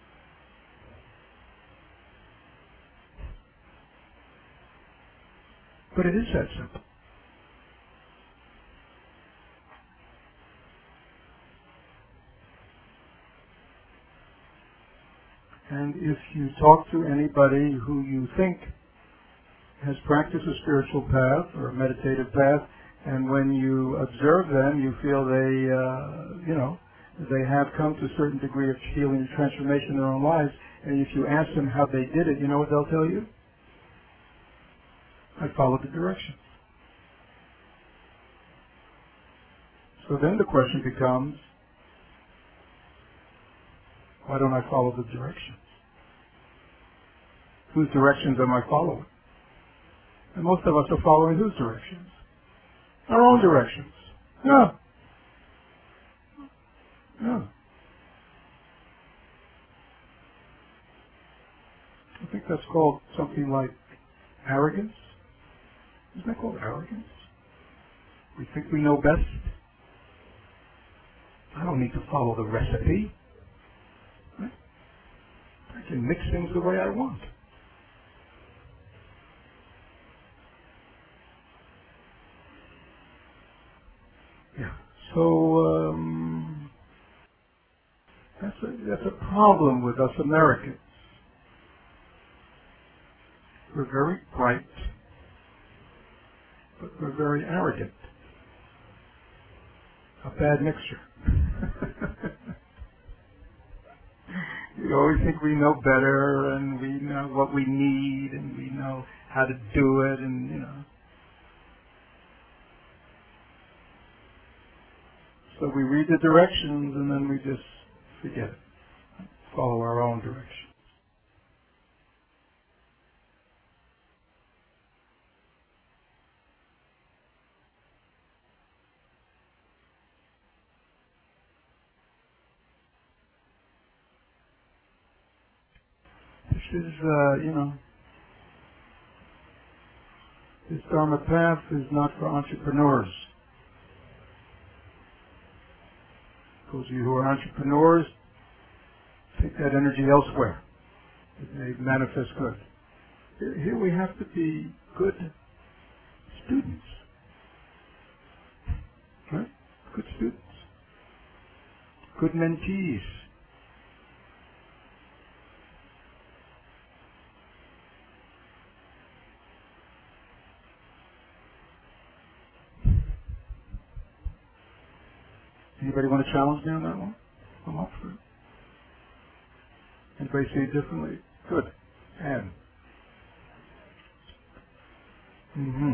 But it is that simple. And if you talk to anybody who you think has practiced a spiritual path or a meditative path, and when you observe them, you feel they, uh, you know, they have come to a certain degree of healing and transformation in their own lives, and if you ask them how they did it, you know what they'll tell you? I followed the directions. So then the question becomes, why don't I follow the directions? Whose directions am I following? And most of us are following whose directions? Our own directions. Yeah. Yeah. I think that's called something like arrogance. Isn't that called arrogance? We think we know best. I don't need to follow the recipe. Right? I can mix things the way I want. Yeah. So um, that's a that's a problem with us Americans. We're very bright, but we're very arrogant. A bad mixture. We always think we know better, and we know what we need, and we know how to do it, and you know. So we read the directions, and then we just forget it. Follow our own direction. This is, uh, you know, this Dharma path is not for entrepreneurs. Those of you who are entrepreneurs, take that energy elsewhere. It may manifest good. Here, here we have to be good students. Right? Good students. Good mentees. Anybody want to challenge me on that one? I'm up for it. Anybody see it differently? Good. Anne. Mm-hmm.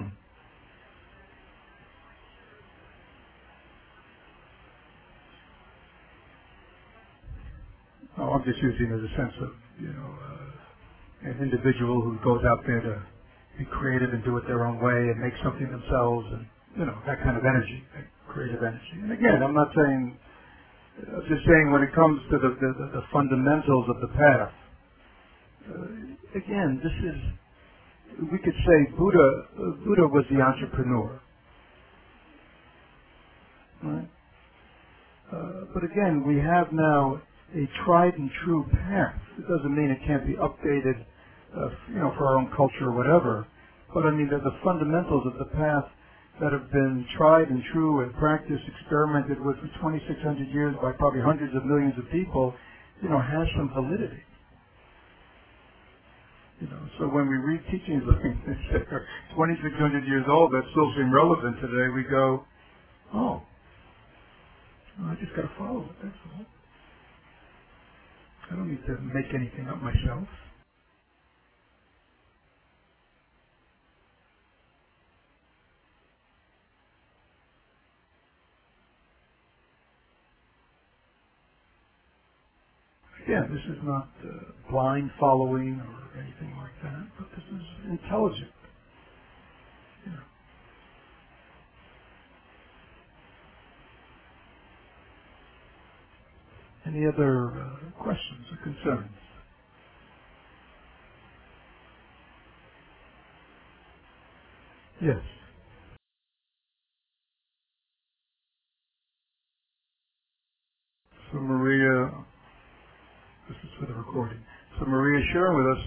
Oh, I'm just using it as a sense of, you know, uh, an individual who goes out there to be creative and do it their own way and make something themselves and, you know, that kind of energy, that creative energy. And again, I'm not saying, I'm just saying when it comes to the, the, the fundamentals of the path, uh, again, this is, we could say Buddha, uh, Buddha was the entrepreneur. Right? Uh, but again, we have now a tried and true path. It doesn't mean it can't be updated, uh, you know, for our own culture or whatever. But I mean, the, the fundamentals of the path that have been tried and true and practiced, experimented with for twenty-six hundred years by probably hundreds of millions of people, you know, has some validity. You know, so when we read teachings like this that are twenty-six hundred years old that still seem relevant today, we go, oh, well, I just got to follow it, that's all. I don't need to make anything up myself. Again, this is not uh, blind following or anything like that, but this is intelligent. You know. Any other uh, questions or concerns? Yes. So Maria, this is for the recording. So Maria sharing with us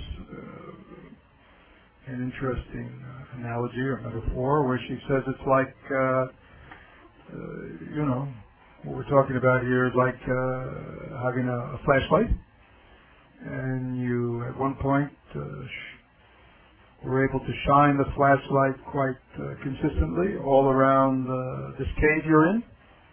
uh, an interesting uh, analogy or metaphor where she says it's like, uh, uh, you know, what we're talking about here is like uh, having a, a flashlight, and you at one point uh, sh- were able to shine the flashlight quite uh, consistently all around uh, this cave you're in.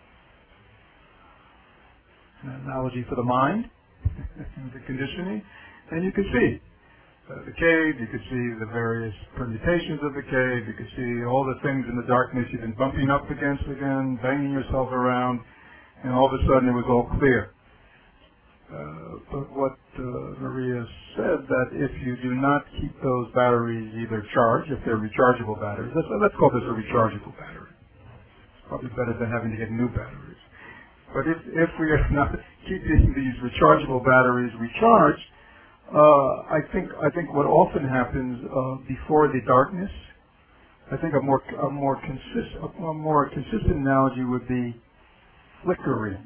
An analogy for the mind, the conditioning, and you can see uh, the cave, you could see the various permutations of the cave, you could see all the things in the darkness you've been bumping up against again, banging yourself around, and all of a sudden it was all clear. Uh, but what uh, Maria said, that if you do not keep those batteries either charged, if they're rechargeable batteries, let's, let's call this a rechargeable battery. It's probably better than having to get new batteries. But if, if we are not keeping these rechargeable batteries recharged, uh, I think I think what often happens uh, before the darkness, I think a more a more consistent a more consistent analogy would be flickering.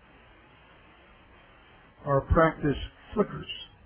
Our practice flickers.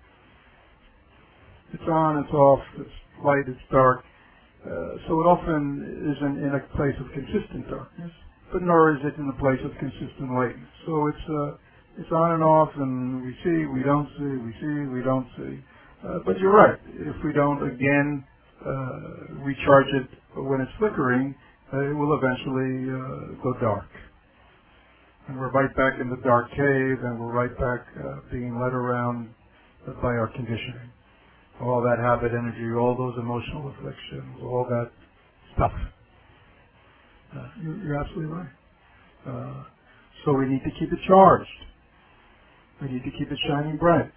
It's on, it's off, it's light, it's dark. Uh, so it often isn't in a place of consistent darkness, but nor is it in a place of consistent lightness. So it's uh, it's on and off, and we see, we don't see, we see, we don't see. Uh, but you're right. If we don't again uh, recharge it when it's flickering, uh, it will eventually uh, go dark. And we're right back in the dark cave, and we're right back uh, being led around by our conditioning. All that habit energy, all those emotional afflictions, all that stuff. Uh, you're, you're absolutely right. Uh, so we need to keep it charged. We need to keep it shining bright.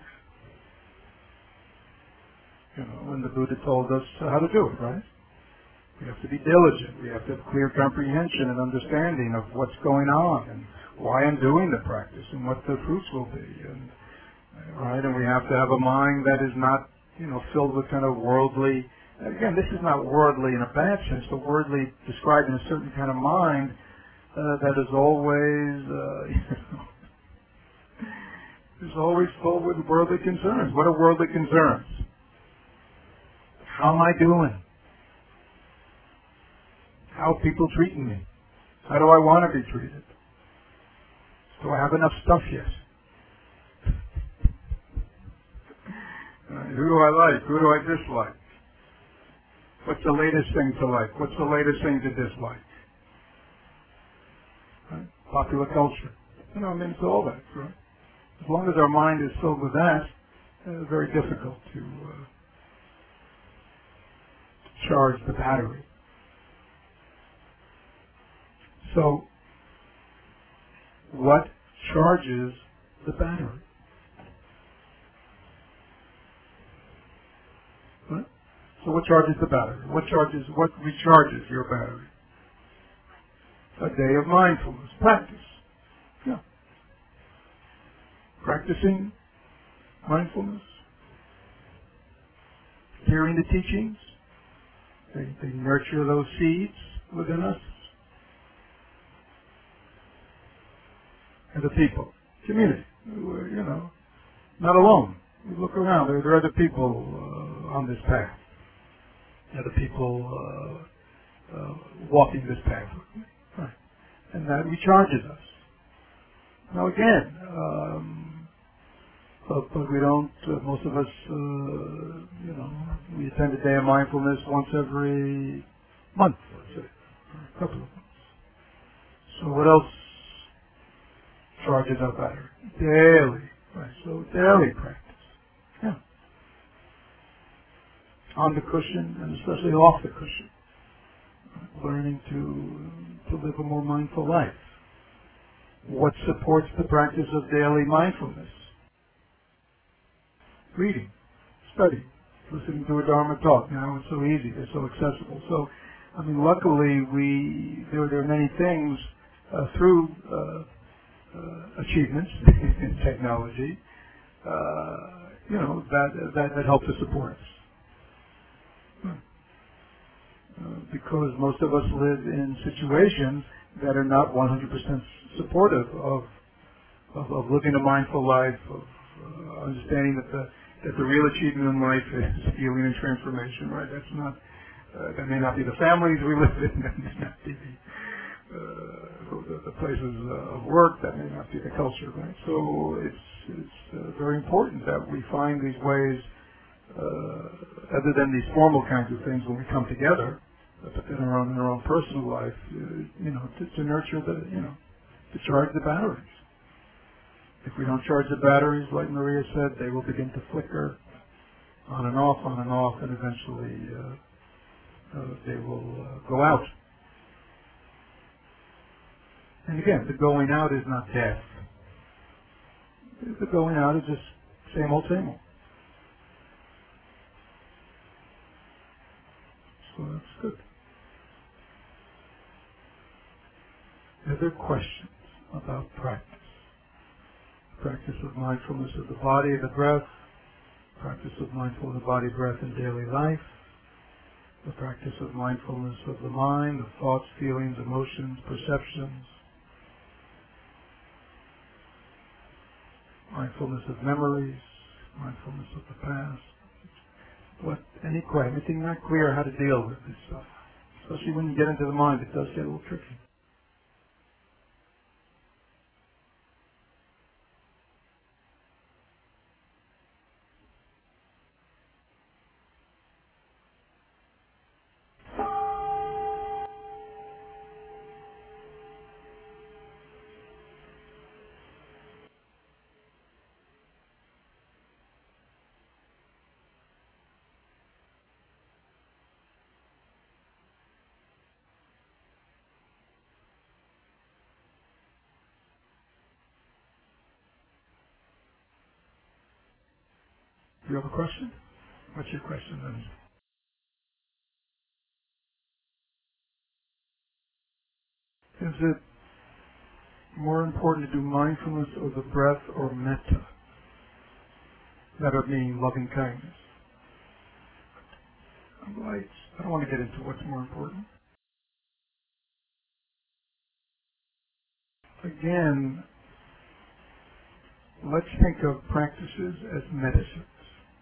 You know, when the Buddha told us how to do it, right? We have to be diligent. We have to have clear comprehension and understanding of what's going on and why I'm doing the practice and what the fruits will be. And right, and we have to have a mind that is not, you know, filled with kind of worldly. Again, this is not worldly in a bad sense, but worldly described in a certain kind of mind uh, that is always, uh, you know, is always full with worldly concerns. What are worldly concerns? How am I doing? How are people treating me? How do I want to be treated? Do I have enough stuff yet? Uh, who do I like? Who do I dislike? What's the latest thing to like? What's the latest thing to dislike? Right? Popular culture. You know, I mean, it's all that, right? As long as our mind is filled with that, uh, it's very difficult to uh, charge the battery. So, what charges the battery? Right? So what charges the battery? What charges, what recharges your battery? A day of mindfulness, practice. Yeah. Practicing mindfulness, hearing the teachings, they, they nurture those seeds within us. And the people, community, you know, not alone. We look around, there, there are other people uh, on this path. Other people uh, uh, walking this path. Right. And that recharges us. Now again, um, But, but we don't, uh, most of us, uh, you know, we attend a day of mindfulness once every month, let's say, or a couple of months. So what else charges our battery? Daily, right? So daily practice. Yeah. On the cushion and especially off the cushion. Learning to, to live a more mindful life. What supports the practice of daily mindfulness? Reading, study, listening to a Dharma talk. You know, it's so easy, it's so accessible. So, I mean, luckily, we there, there are many things uh, through uh, uh, achievements in technology, uh, you know, that, that that help to support us. Uh, because most of us live in situations that are not one hundred percent supportive of, of, of living a mindful life, of uh, understanding that the that the real achievement in life is healing and transformation, right? That's not, uh, that may not be the families we live in, that may not be the, uh, the, the places uh, of work, that may not be the culture, right? So it's, it's uh, very important that we find these ways, uh, other than these formal kinds of things when we come together, but then our own, our own personal life, uh, you know, to, to nurture the, you know, to charge the batteries. If we don't charge the batteries, like Maria said, they will begin to flicker on and off, on and off, and eventually uh, uh, they will uh, go out. And again, the going out is not death. The going out is just same old, same old. So that's good. Other questions about practice? Practice of mindfulness of the body, the breath, practice of mindfulness of the body, breath in daily life, the practice of mindfulness of the mind, of thoughts, feelings, emotions, perceptions, mindfulness of memories, mindfulness of the past. What, any question, anything not clear how to deal with this stuff? Especially when you get into the mind, it does get a little tricky. Do you have a question? What's your question then? Is it more important to do mindfulness of the breath or metta? Metta meaning loving kindness. Right. I don't want to get into what's more important. Again, let's think of practices as medicines.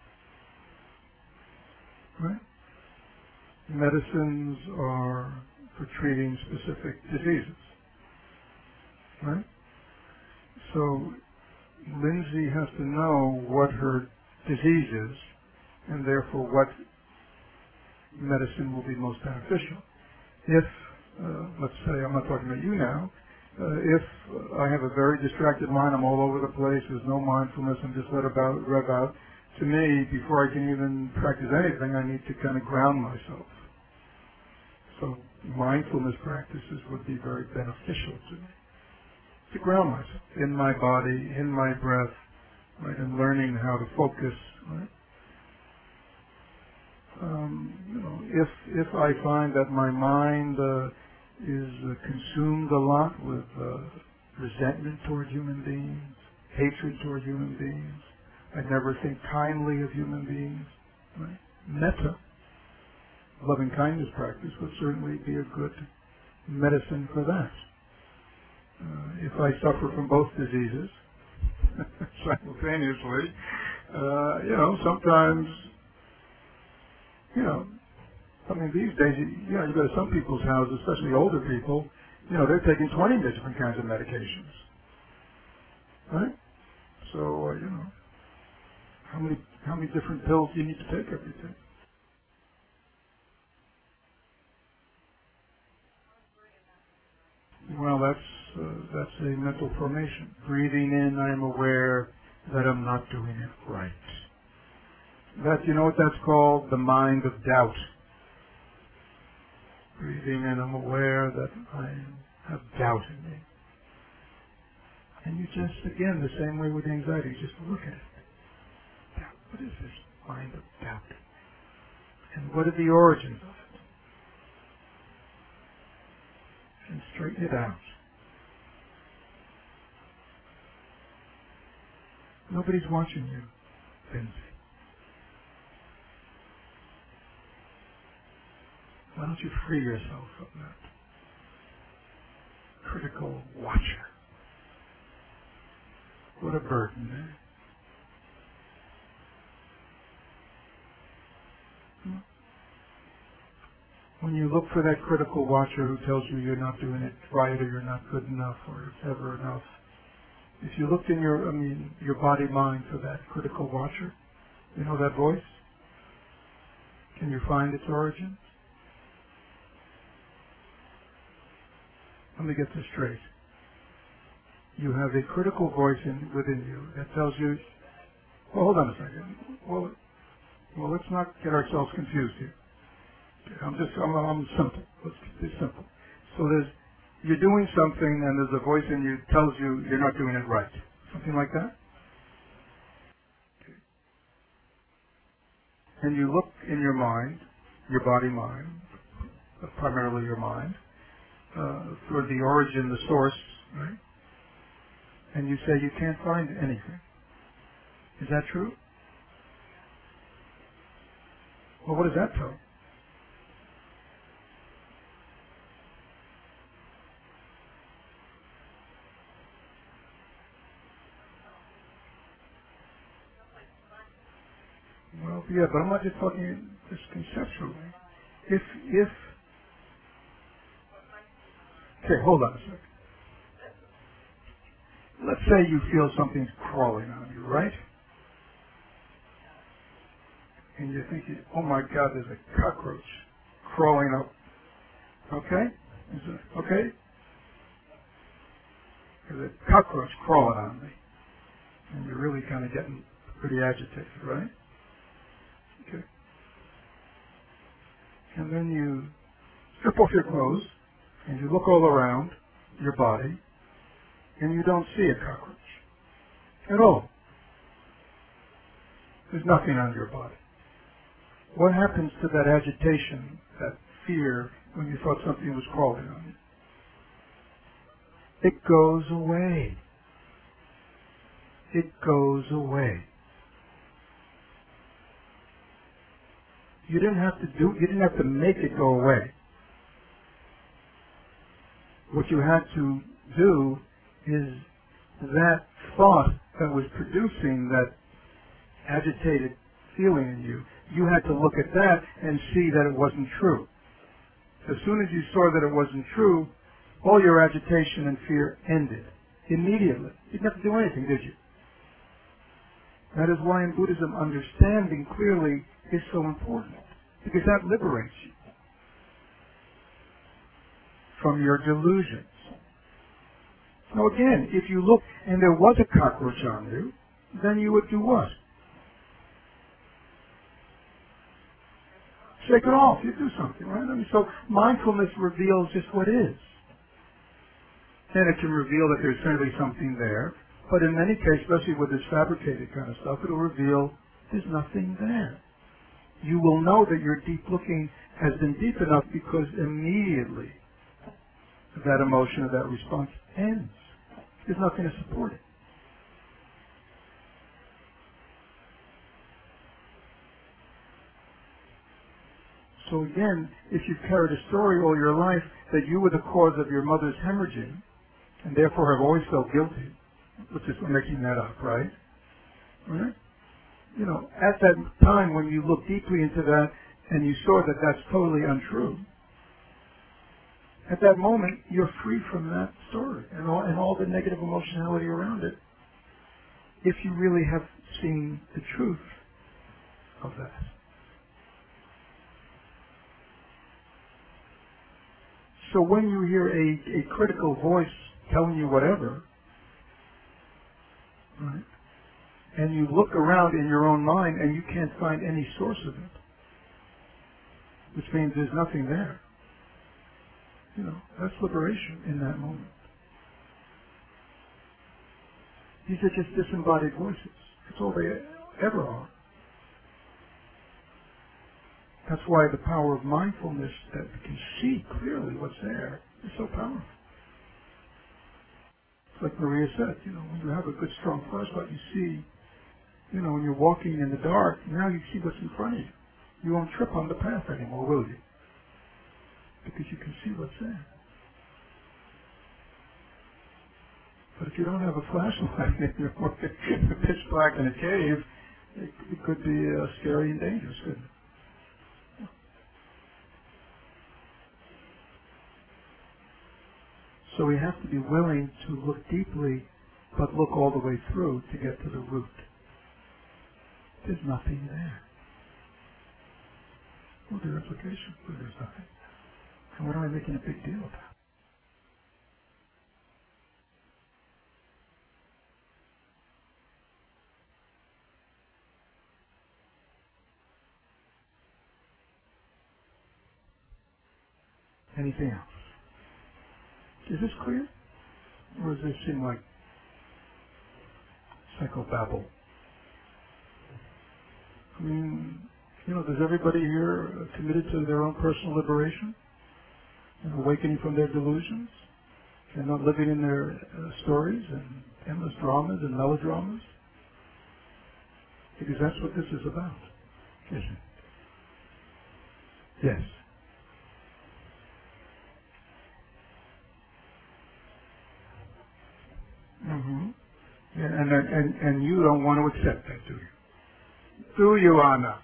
Right? Medicines are for treating specific diseases. Right? So Lindsay has to know what her disease is, and therefore what medicine will be most beneficial. If, uh, let's say, I'm not talking about you now, uh, if I have a very distracted mind, I'm all over the place, there's no mindfulness, I'm just let about, rev out, to me, before I can even practice anything, I need to kind of ground myself. So mindfulness practices would be very beneficial to me. To ground myself in my body, in my breath, right, and learning how to focus, right? Um, you know, if if I find that my mind uh, is uh, consumed a lot with uh, resentment toward human beings, hatred toward human beings, I never think kindly of human beings, right? Metta, loving kindness practice, would certainly be a good medicine for that. Uh, if I suffer from both diseases simultaneously, uh, you know, sometimes, you know, I mean, these days, you, you know, you go to some people's houses, especially older people, you know, they're taking twenty different kinds of medications, right? So, uh, you know, How many how many different pills do you need to take every day? Well, that's uh, that's a mental formation. Breathing in, I am aware that I'm not doing it right. That, you know what that's called? The mind of doubt. Breathing in, I'm aware that I have doubt in me. And you just, again, the same way with anxiety, you just look at it. Doubt. What is this mind of doubt? And what are the origins of it? And straighten it out. Nobody's watching you, Lindsay. Why don't you free yourself from that critical watcher? What a burden, eh? Hmm? When you look for that critical watcher who tells you you're not doing it right or you're not good enough or it's ever enough, if you looked in your, I mean, your body-mind for that critical watcher, you know that voice? Can you find its origin? Let me get this straight. You have a critical voice in, within you that tells you, well, hold on a second. Well, well, let's not get ourselves confused here. I'm just, I'm, I'm simple. Let's keep this simple. So there's, you're doing something and there's a voice in you that tells you you're not doing it right. Something like that? Okay. And you look in your mind, your body mind, primarily your mind, uh, for the origin, the source, right? And you say you can't find anything. Is that true? Well, what does that tell you? Well, yeah, but I'm not just talking just conceptually. If, if, okay, hold on a second. Let's say you feel something's crawling on you, right? And you're thinking, oh my God, there's a cockroach crawling up. Okay? Is it, okay? There's a cockroach crawling on me. And you're really kind of getting pretty agitated, right? Okay. And then you strip off your clothes and you look all around your body and you don't see a cockroach at all. There's nothing on your body. What happens to that agitation, that fear, when you thought something was crawling on you? It goes away. It goes away. You didn't have to do, you didn't have to make it go away. What you had to do is that thought that was producing that agitated feeling in you, you had to look at that and see that it wasn't true. As soon as you saw that it wasn't true, all your agitation and fear ended immediately. You didn't have to do anything, did you? That is why in Buddhism, understanding clearly is so important, because that liberates you from your delusions. Now again, if you look and there was a cockroach on you, then you would do what? Shake it off. You do something, right? I mean, so mindfulness reveals just what is. And it can reveal that there's certainly something there, but in many cases, especially with this fabricated kind of stuff, it'll reveal there's nothing there. You will know that your deep looking has been deep enough because immediately that emotion or that response ends. There's nothing to support it. So again, if you've carried a story all your life that you were the cause of your mother's hemorrhaging, and therefore have always felt guilty, which is making that up, right? Right? You know, at that time when you look deeply into that and you saw that that's totally untrue, at that moment you're free from that story and all, and all the negative emotionality around it. if you really have seen the truth of that. So when you hear a, a critical voice telling you whatever, right, and you look around in your own mind and you can't find any source of it, which means there's nothing there, you know, that's liberation in that moment. These are just disembodied voices. That's all they ever are. That's why the power of mindfulness, that we can see clearly what's there, is so powerful. It's like Maria said, you know, when you have a good strong flashlight, you see, you know, when you're walking in the dark, now you see what's in front of you. You won't trip on the path anymore, will you? Because you can see what's there. But if you don't have a flashlight and you're pitch black in a cave, it, it could be uh, scary and dangerous, couldn't it? So we have to be willing to look deeply, but look all the way through to get to the root. There's nothing there. Well, there's implication, but there's nothing. And what am I making a big deal about? Anything else? Is this clear? Or does this seem like psychobabble? I mean, you know, does everybody here committed to their own personal liberation and awakening from their delusions and not living in their uh, stories and endless dramas and melodramas? Because that's what this is about, isn't it? Yes. Mm-hmm. And, and and and you don't want to accept that, do you? Do you, Anna?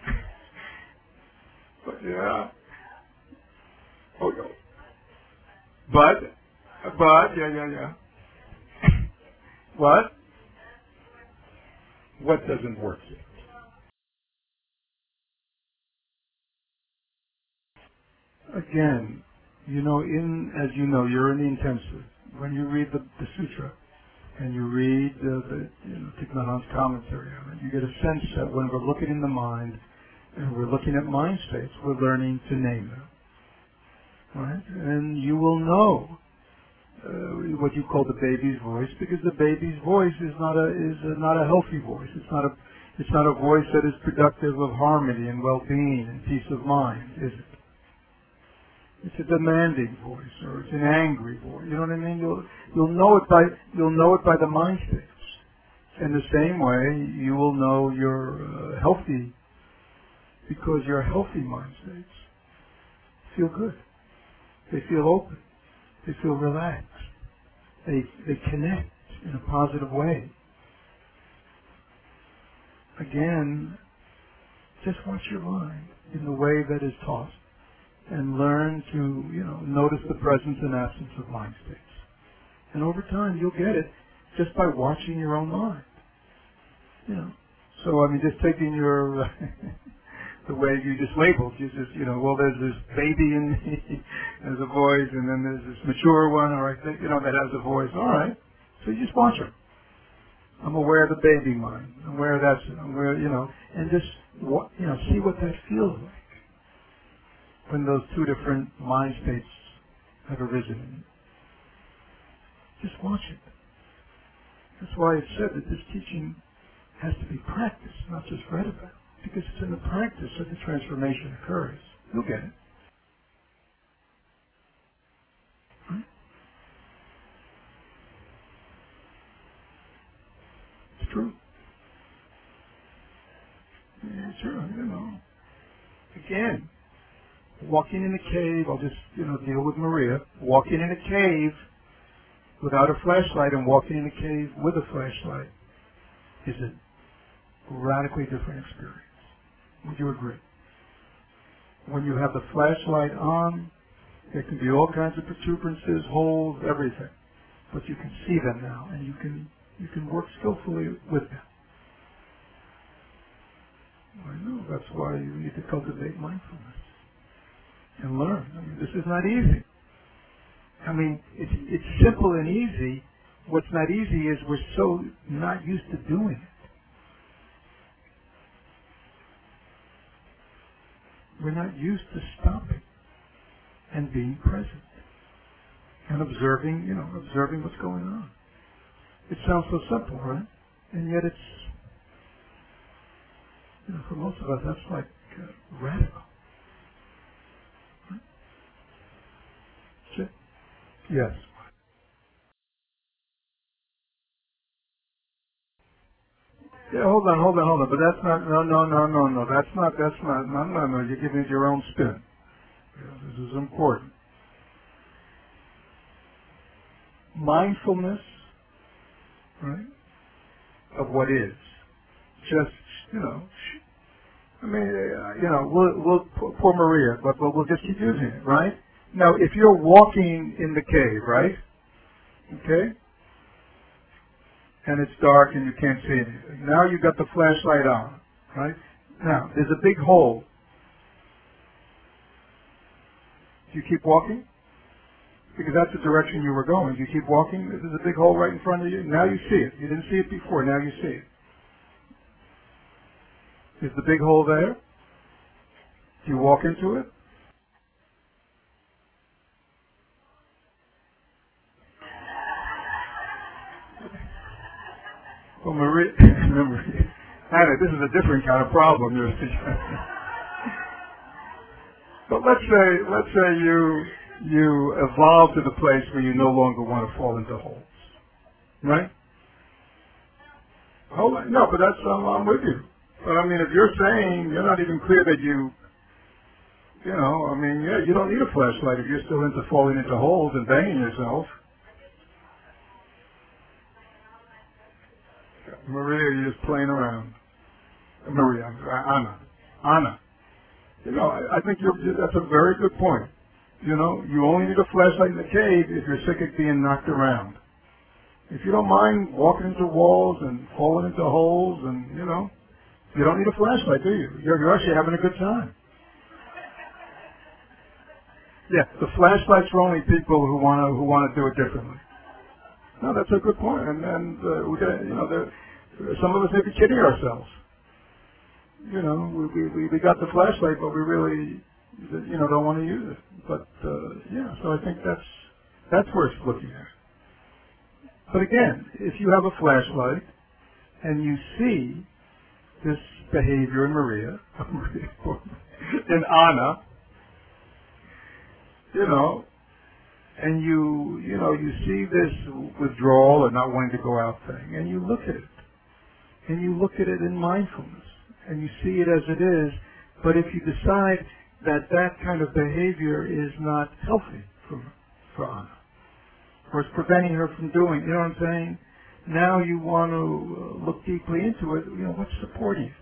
But yeah. Oh no. But, but yeah, yeah, yeah. What? What doesn't work yet? Again, you know, in as you know, you're in the intensive. When you read the, the sutra, and you read uh, the you know, Thich Nhat Hanh's commentary on it, you get a sense that when we're looking in the mind and we're looking at mind states, we're learning to name them, right? And you will know uh, what you call the baby's voice, because the baby's voice is not a is a, not a healthy voice. It's not a it's not a voice that is productive of harmony and well-being and peace of mind, is it? It's a demanding voice, or it's an angry voice. You know what I mean? You'll you'll know it by you'll know it by the mind states. In the same way, you will know you're uh, healthy because your healthy mind states feel good. They feel open. They feel relaxed. They they connect in a positive way. Again, just watch your mind in the way that is taught, and learn to, you know, notice the presence and absence of mind states. And over time, you'll get it just by watching your own mind. You know. So, I mean, just taking your, uh, the way you just labeled, you just, you know, well, there's this baby in me, there's a voice, and then there's this mature one, or I think, you know, that has a voice. All right. So you just watch her. I'm aware of the baby mind. I'm aware of that. I'm aware, you know, and just, you know, see what that feels like when those two different mind states have arisen. Just watch it. That's why it's said that this teaching has to be practiced, not just read about, because it's in the practice that the transformation occurs. You'll get it. Right? It's true. Yeah, it's true, you know. Again, walking in a cave, I'll just, you know, deal with Maria. Walking in a cave without a flashlight and walking in a cave with a flashlight is a radically different experience. Would you agree? When you have the flashlight on, there can be all kinds of protuberances, holes, everything. But you can see them now, and you can You can work skillfully with them. I know, that's why you need to cultivate mindfulness and learn. I mean, this is not easy. I mean, it's, it's simple and easy. What's not easy is we're so not used to doing it. We're not used to stopping and being present and observing, you know, observing what's going on. It sounds so simple, right? And yet it's, you know, for most of us, that's like uh, radical. Right? That's it. Yes. Yeah, hold on, hold on, hold on. But that's not, no, no, no, no, no. That's not, that's not, no, no, no. You're giving it your own spin. Yeah, this is important. Mindfulness, right, of what is. Just, you know, I mean, uh, you know, we'll, we'll, poor Maria, but, but we'll just keep using it, right? Now, if you're walking in the cave, right, okay, and it's dark and you can't see anything. Now you've got the flashlight on, right? Now, there's a big hole. Do you keep walking? Because that's the direction you were going. Do you keep walking? There's a big hole right in front of you. Now you see it. You didn't see it before. Now you see it. Is the big hole there? Do you walk into it? Well, Maria, remember, Anna, this is a different kind of problem. You're But let's say, let's say you you evolve to the place where you no longer want to fall into holes, right? Hold on. No, but that's I'm, I'm with you. But I mean, if you're saying you're not even clear that you, you know, I mean, yeah, you don't need a flashlight if you're still into falling into holes and banging yourself. Maria, you're just playing around. Maria, Anna, Anna. You know, I, I think you're, that's a very good point. You know, you only need a flashlight in the cave if you're sick of being knocked around. If you don't mind walking into walls and falling into holes and, you know, you don't need a flashlight, do you? You're, you're actually having a good time. Yeah, the flashlight's for only people who want to who want to do it differently. No, that's a good point. And, and uh, we got, you know, there, some of us may be kidding ourselves. You know, we, we we got the flashlight, but we really, you know, don't want to use it. But uh, yeah, so I think that's that's worth looking at. But again, if you have a flashlight and you see this behavior in Maria, in Anna, you know, and you you know you see this withdrawal or not wanting to go out thing, and you look at it, and you look at it in mindfulness. And you see it as it is, but if you decide that that kind of behavior is not healthy for, for Anna, or it's preventing her from doing, you know what I'm saying? Now you want to look deeply into it, you know, what's supporting it?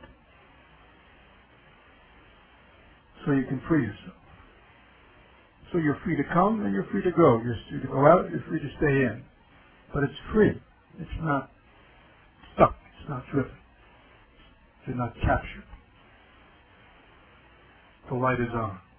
So you can free yourself. So you're free to come and you're free to go. You're free to go out, you're free to stay in. But it's free. It's not stuck. It's not driven. You're not captured. The light is on.